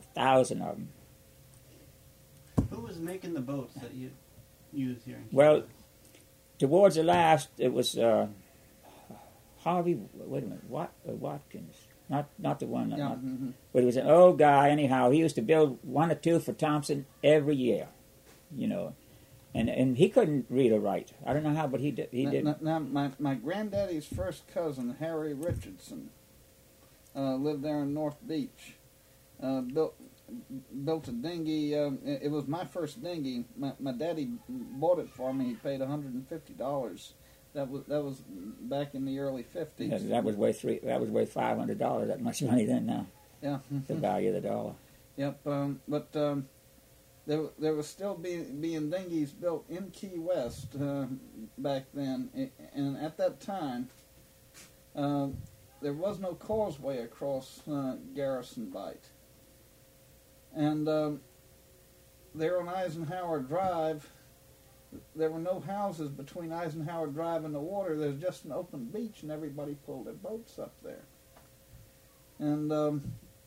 thousand of them. Who was making the boats that you use here in Key Well, West? towards the last, it was uh, Harvey. Wait a minute, Wat, uh, Watkins. Not not the one. Yeah. Not, Mm-hmm. but he was an old guy. Anyhow, he used to build one or two for Thompson every year. You know, and and he couldn't read or write. I don't know how, but he did. He now, did. now, now, my my granddaddy's first cousin, Harry Richardson, uh, lived there in North Beach. Uh, built built a dinghy. Um, it, it was my first dinghy. My my daddy bought it for me. He paid one hundred and fifty dollars. That was that was back in the early fifties. Yeah, that was worth three. That was worth five hundred dollars. That much money then. Now, Yeah. the value of the dollar. Yep. Um, but um, there there was still being being dinghies built in Key West uh, back then, and at that time, uh, there was no causeway across uh, Garrison Bight, and um, there on Eisenhower Drive. There were no houses between Eisenhower Drive and the water. There's just an open beach, and everybody pulled their boats up there. And um,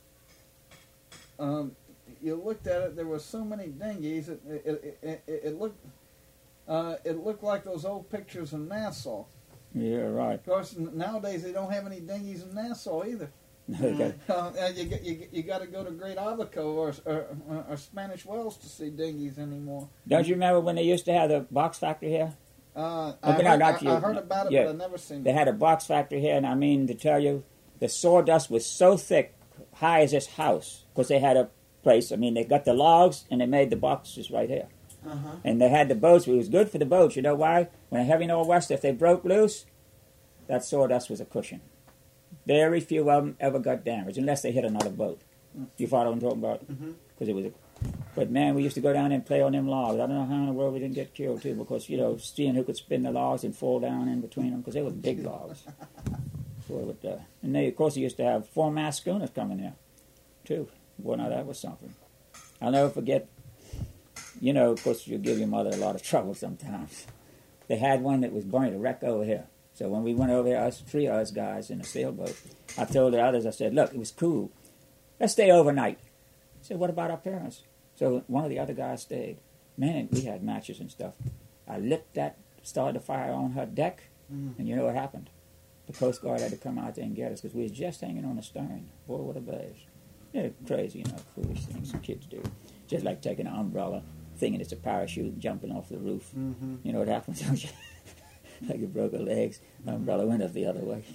um, you looked at it. There were so many dinghies. It it it, it, it looked uh, it looked like those old pictures in Nassau. Yeah, right. Of course, n- nowadays they don't have any dinghies in Nassau either. They got- Uh, you get, you, you got to go to Great Abaco or, or, or Spanish Wells to see dinghies anymore. Don't you remember when they used to have the box factory here? Uh, I, Okay, no, heard, not I, you. I heard about it, Yeah. but I never seen They it. had a box factory here, and I mean to tell you, the sawdust was so thick, high as this house, because they had a place. I mean, they got the logs, and they made the boxes right here. Uh-huh. And they had the boats. It was good for the boats. You know why? When a heavy northwest, if they broke loose, that sawdust was a cushion. Very few of them ever got damaged, unless they hit another boat. You follow what I'm talking about? Mhm. Because it was a... But, man, we used to go down there and play on them logs. I don't know how in the world we didn't get killed, too, because, you know, seeing who could spin the logs and fall down in between them, because they were big logs. Boy, with, uh, and they, of course, they used to have four-mast schooners coming here, too. Boy, now that was something. I'll never forget, you know, of course, you'll give your mother a lot of trouble sometimes. They had one that was burning a wreck over here. So when we went over there, us three of us guys in a sailboat, I told the others, I said, look, it was cool. Let's stay overnight. I said, what about our parents? So one of the other guys stayed. Man, we had matches and stuff. I lit that, started the fire on her deck, Mm. and you know what happened? The Coast Guard had to come out there and get us because we was just hanging on the stern. Boy, what a blaze. Yeah, crazy, you know, foolish things kids do. Just like taking an umbrella, thinking it's a parachute, and jumping off the roof. Mm-hmm. You know what happens, don't you? Like you broke her legs, the umbrella went up the other way.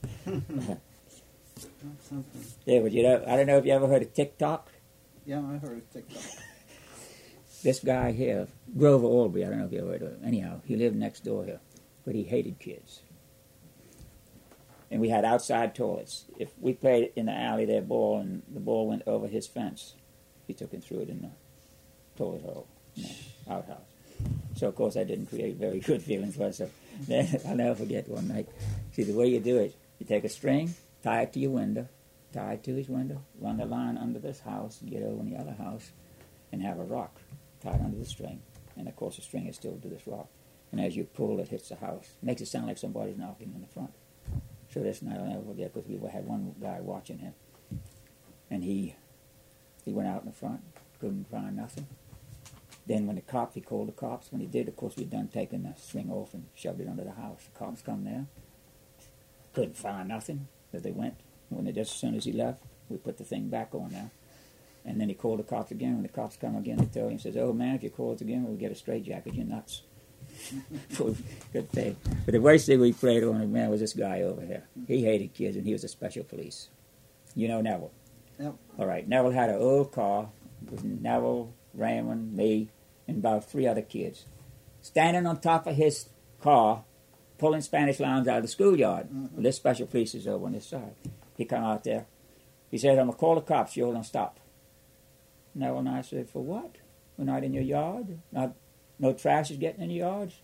That's something. Yeah, but you know, I don't know if you ever heard of TikTok. Yeah, I heard it TikTok. This guy here, Grover Albee, I don't know if you ever heard of him. Anyhow, he lived next door here, but he hated kids. And we had outside toilets. If we played in the alley there ball and the ball went over his fence, he took and threw it in the toilet hole, you know, outhouse. So, of course, that didn't create very good feelings for us. So then, I'll never forget one night. See, the way you do it, you take a string, tie it to your window, tie it to his window, run the line under this house, get over in the other house, and have a rock tied under the string. And, of course, the string is still to this rock. And as you pull, it hits the house. Makes it sound like somebody's knocking in the front. So this night I'll never forget because we had one guy watching him. And he he went out in the front, couldn't find nothing. Then when the cops, he called the cops. When he did, of course, we'd done taken the string off and shoved it under the house. The cops come there, couldn't find nothing. So they went. When they just as soon as he left, we put the thing back on there. And then he called the cops again. When the cops come again, they tell him, says, "Oh man, if you call us again, we'll get a straitjacket. You're nuts." Good thing. But the worst thing we played on him, man, was this guy over here. He hated kids, and he was a special police. You know Neville. Yep. All right. Neville had an old car with Neville, Raymond, me, and about three other kids. Standing on top of his car, pulling Spanish lines out of the schoolyard. Mm-hmm. Well, this special police is over on this side. He come out there. He said, "I'm going to call the cops. You're going to stop." Neville and I said, "For what? We're not in your yard. Not, no trash is getting in the yards.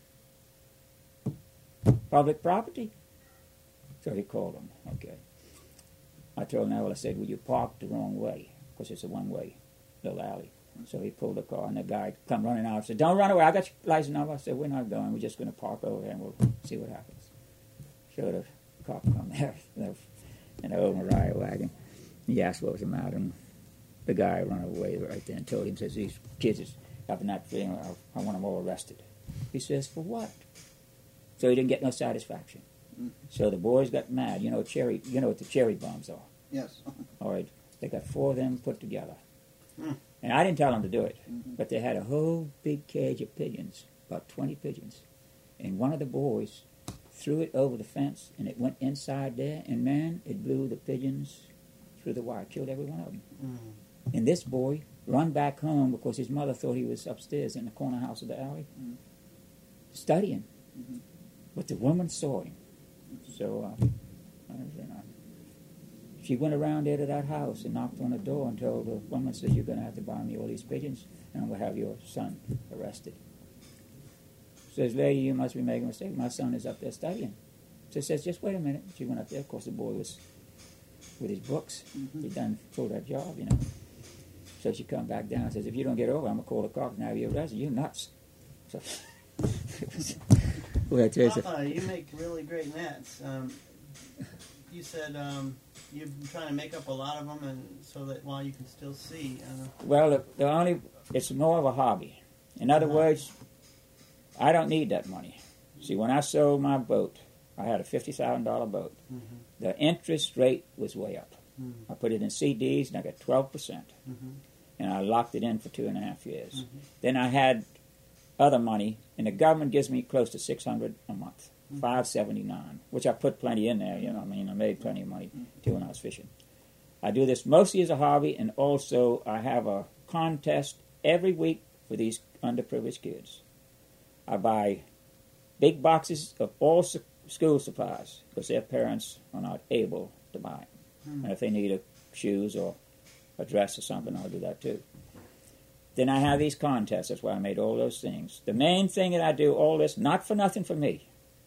Public property." So he called them. Okay. I told Neville, I said, "Well, you parked the wrong way, because it's a one-way little alley." So he pulled the car, and the guy come running out and said, "Don't run away. I got your license number." I said, "We're not going. We're just going to park over here, and we'll see what happens." So the cop come there in the old Mariah wagon. He asked what was the matter. And the guy run away right there and told him, says, these kids is having that feeling, I, I want them all arrested. He says, for what? So he didn't get no satisfaction. Mm-hmm. So the boys got mad. You know, cherry. You know what the cherry bombs are? Yes. All right. They got four of them put together. Mm. And I didn't tell them to do it, mm-hmm. but they had a whole big cage of pigeons, about twenty pigeons. And one of the boys threw it over the fence, and it went inside there, and man, it blew the pigeons through the wire, killed every one of them. Mm. And this boy run back home because his mother thought he was upstairs in the corner house of the alley, mm. studying. Mm-hmm. But the woman saw him. So uh, I don't know. She went around there to that house and knocked on the door and told the woman, said, you're going to have to buy me all these pigeons, and I'm going to have your son arrested. Says, lady, you must be making a mistake. My son is up there studying. She says, just wait a minute. She went up there. Of course, the boy was with his books. Mm-hmm. He done pulled that job, you know. So she come back down and says, if you don't get over, I'm going to call the cops and have you arrested. You're nuts. So it was... Well, Papa, you make really great nets. Um, you said um, you're trying to make up a lot of them, and so that while you can still see. Uh, well, the, the only it's more of a hobby. In other uh-huh. words, I don't need that money. See, when I sold my boat, I had a fifty thousand dollar boat. Mm-hmm. The interest rate was way up. Mm-hmm. I put it in C Ds, and I got twelve percent, mm-hmm. and I locked it in for two and a half years. Mm-hmm. Then I had other money, and the government gives me close to six hundred a month, mm-hmm. five seventy nine, which I put plenty in there. You know, I mean, I made plenty of money too when I was fishing. I do this mostly as a hobby, and also I have a contest every week for these underprivileged kids. I buy big boxes of all su- school supplies because their parents are not able to buy them. Mm-hmm. And if they need a shoes or a dress or something, I'll do that too. Then I have these contests. That's why I made all those things. The main thing that I do all this, not for nothing for me,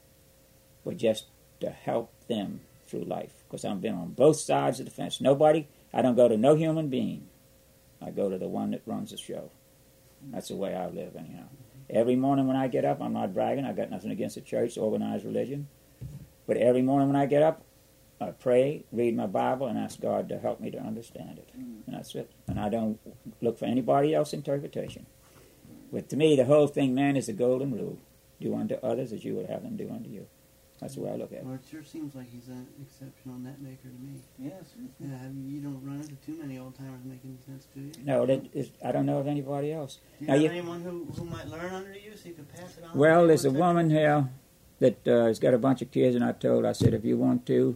but just to help them through life. Because I've been on both sides of the fence. Nobody, I don't go to no human being. I go to the one that runs the show. That's the way I live anyhow. Every morning when I get up, I'm not bragging. I got nothing against the church, organized religion. But every morning when I get up, I pray, read my Bible, and ask God to help me to understand it. Mm. And that's it. And I don't look for anybody else's interpretation. But to me, the whole thing, man, is the golden rule. Do unto others as you would have them do unto you. That's the way I look at it. Well, it sure seems like he's an exceptional net maker to me. Yes. Yeah, I mean, you don't run into too many old-timers making sense, do you? No, that is, I don't know of anybody else. Do you now, have you, anyone who, who might learn under you so you could pass it on? Well, there's a woman here that uh, has got a bunch of kids, and I told her, I said, if you want to,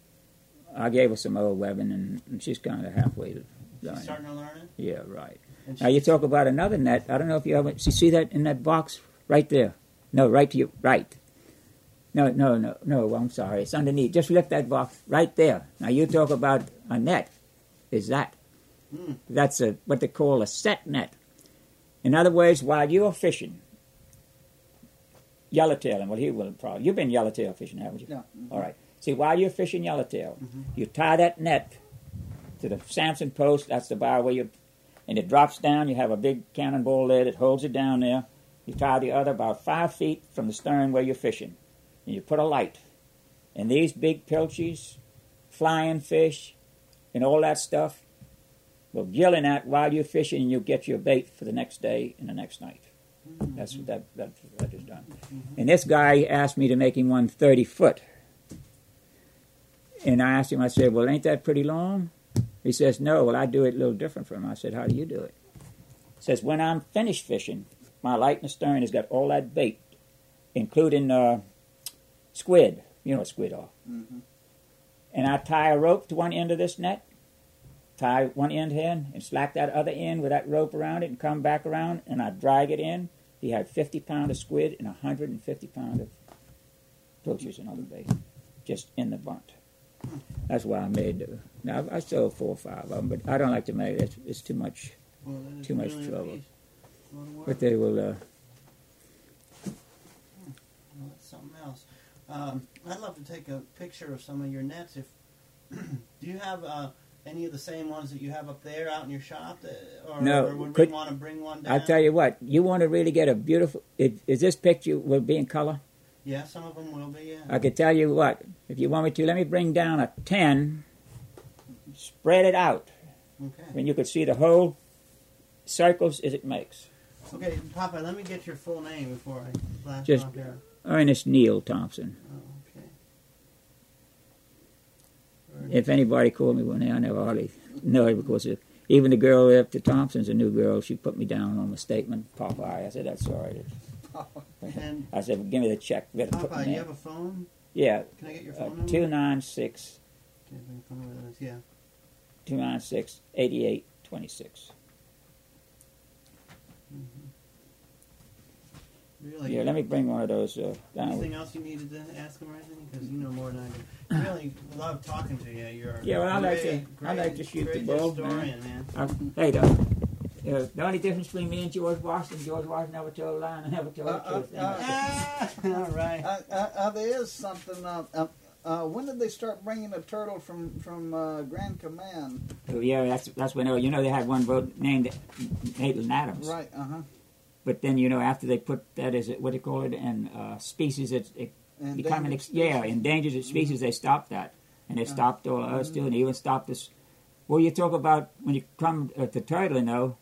I gave her some old webbing, and, and she's kind of halfway to learning. She's starting to learn it? Yeah, right. Now, you talk about another net. I don't know if you ever... See, see that in that box right there? No, right to your right. No, no, no, no, I'm sorry. It's underneath. Just lift that box right there. Now, you talk about a net. Is that? Mm. That's a what they call a set net. In other words, while you're fishing, yellowtailing, well, he will probably... You've been yellowtail fishing, haven't you? No. Mm-hmm. All right. See, while you're fishing yellowtail, mm-hmm. you tie that net to the Samson post. That's the bar where you... And it drops down. You have a big cannonball lid. It holds it down there. You tie the other about five feet from the stern where you're fishing. And you put a light. And these big pilchies, flying fish, and all that stuff will gill in that while you're fishing, and you'll get your bait for the next day and the next night. Mm-hmm. That's what that, that, that is done. Mm-hmm. And this guy asked me to make him one thirty foot. And I asked him, I said, well, ain't that pretty long? He says, no, well, I do it a little different from him. I said, how do you do it? He says, when I'm finished fishing, my light in the stern has got all that bait, including uh, squid. You know what squid are. Mm-hmm. And I tie a rope to one end of this net, tie one end in, and slack that other end with that rope around it, and come back around, and I drag it in. He had fifty pounds of squid and one hundred fifty pounds of pilchards and other bait, just in the bunt. That's why I made the... Now, I sold four or five of them, but I don't like to make it. It's, it's too much, well, too much really trouble. But they will... Uh, well, that's something else. Um, I'd love to take a picture of some of your nets. If do you have uh, any of the same ones that you have up there out in your shop? That, or, no. Or would could, we want to bring one down? I'll tell you what. You want to really get a beautiful... Is, is this picture will be in color? Yeah, some of them will be, yeah. I could tell you what. If you want me to, let me bring down a ten, spread it out, Okay. And you could see the whole circles as it makes. Okay, Papa, let me get your full name before I flash Just off here. Ernest Neal Thompson. Oh, okay. If anybody called me one day, I never hardly know it because if, even the girl after Thompson's a new girl. She put me down on the statement, Popeye. I said, that's all right. And I said, give me the check. Better put Papa, me you in. have a phone? Yeah, Can I get your uh, phone number? two nine six, Okay, bring the phone number with us. Yeah. two nine six, eighty-eight twenty-six. Really? Yeah, let me bring one of those uh, down. Anything else you needed to ask him or anything? Because you know more than I do. I really love talking to you. You're a Yeah, well, I like great, to- great, I like to shoot the great bull, historian, man. I, hey, the, uh, the only difference between me and George Washington, George Washington never told a lie and never told Uh, the truth. uh, uh, Ah, all right. Uh, uh, uh, there is something. Uh, uh, uh, when did they start bringing the turtle from from uh, Grand Command? Oh, yeah, that's that's when, you know, they had one boat named Maitland Adams. Right. Uh huh. But then, you know, after they put that as, a, what do you call it, in uh, species, it, it become an, ex- yeah, endangered species, they stopped that. And they stopped all of us too, and they even stopped us. Well, you talk about, when you come uh, to turtling, though,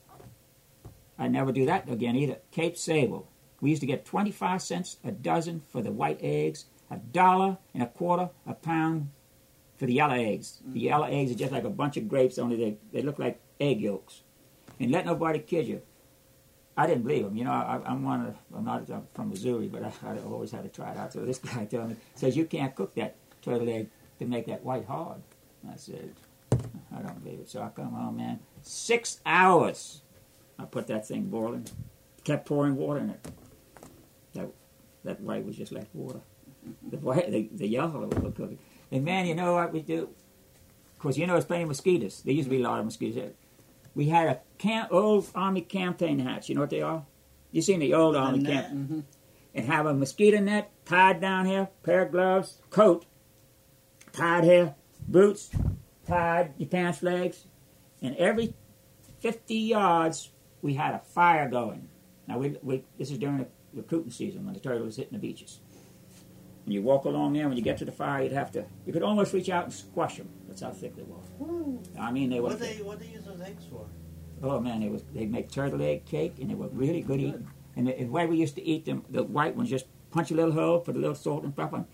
I never do that again either. Cape Sable. We used to get twenty-five cents a dozen for the white eggs, a dollar and a quarter a pound for the yellow eggs. The yellow eggs are just like a bunch of grapes, only they, they look like egg yolks. And let nobody kid you. I didn't believe him. You know, I, I'm one of, I'm not I'm from Missouri, but I, I always had to try it out. So this guy told me, says, you can't cook that turtle egg to make that white hard. And I said, I don't believe it. So I come home, man. Six hours. I put that thing boiling. Kept pouring water in it. That that white was just like water. The white, the, the yellow was cooking. And man, you know what we do? Of course, you know it's plenty of mosquitoes. There used to be a lot of mosquitoes there. We had a camp, old Army campaign hats. You know what they are? You seen the old Army net? camp? Mm-hmm. And have a mosquito net tied down here, pair of gloves, coat, tied here, boots, tied your pants legs. And every fifty yards, we had a fire going. Now, we, we this is during the recruiting season when the turtle was hitting the beaches. And you walk along there, when you get to the fire, you'd have to, you could almost reach out and squash them. That's how thick they were. I mean, they were. What they what they use those eggs for? Oh man, they was they make turtle egg cake, and they were really good eating. And the, the way we used to eat them, the white ones, just punch a little hole, put a little salt and pepper.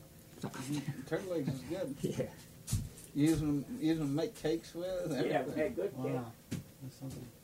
Turtle eggs is good. Yeah, Use them, use them to make cakes with. yeah, everything. hey, good cake. Wow, that's something.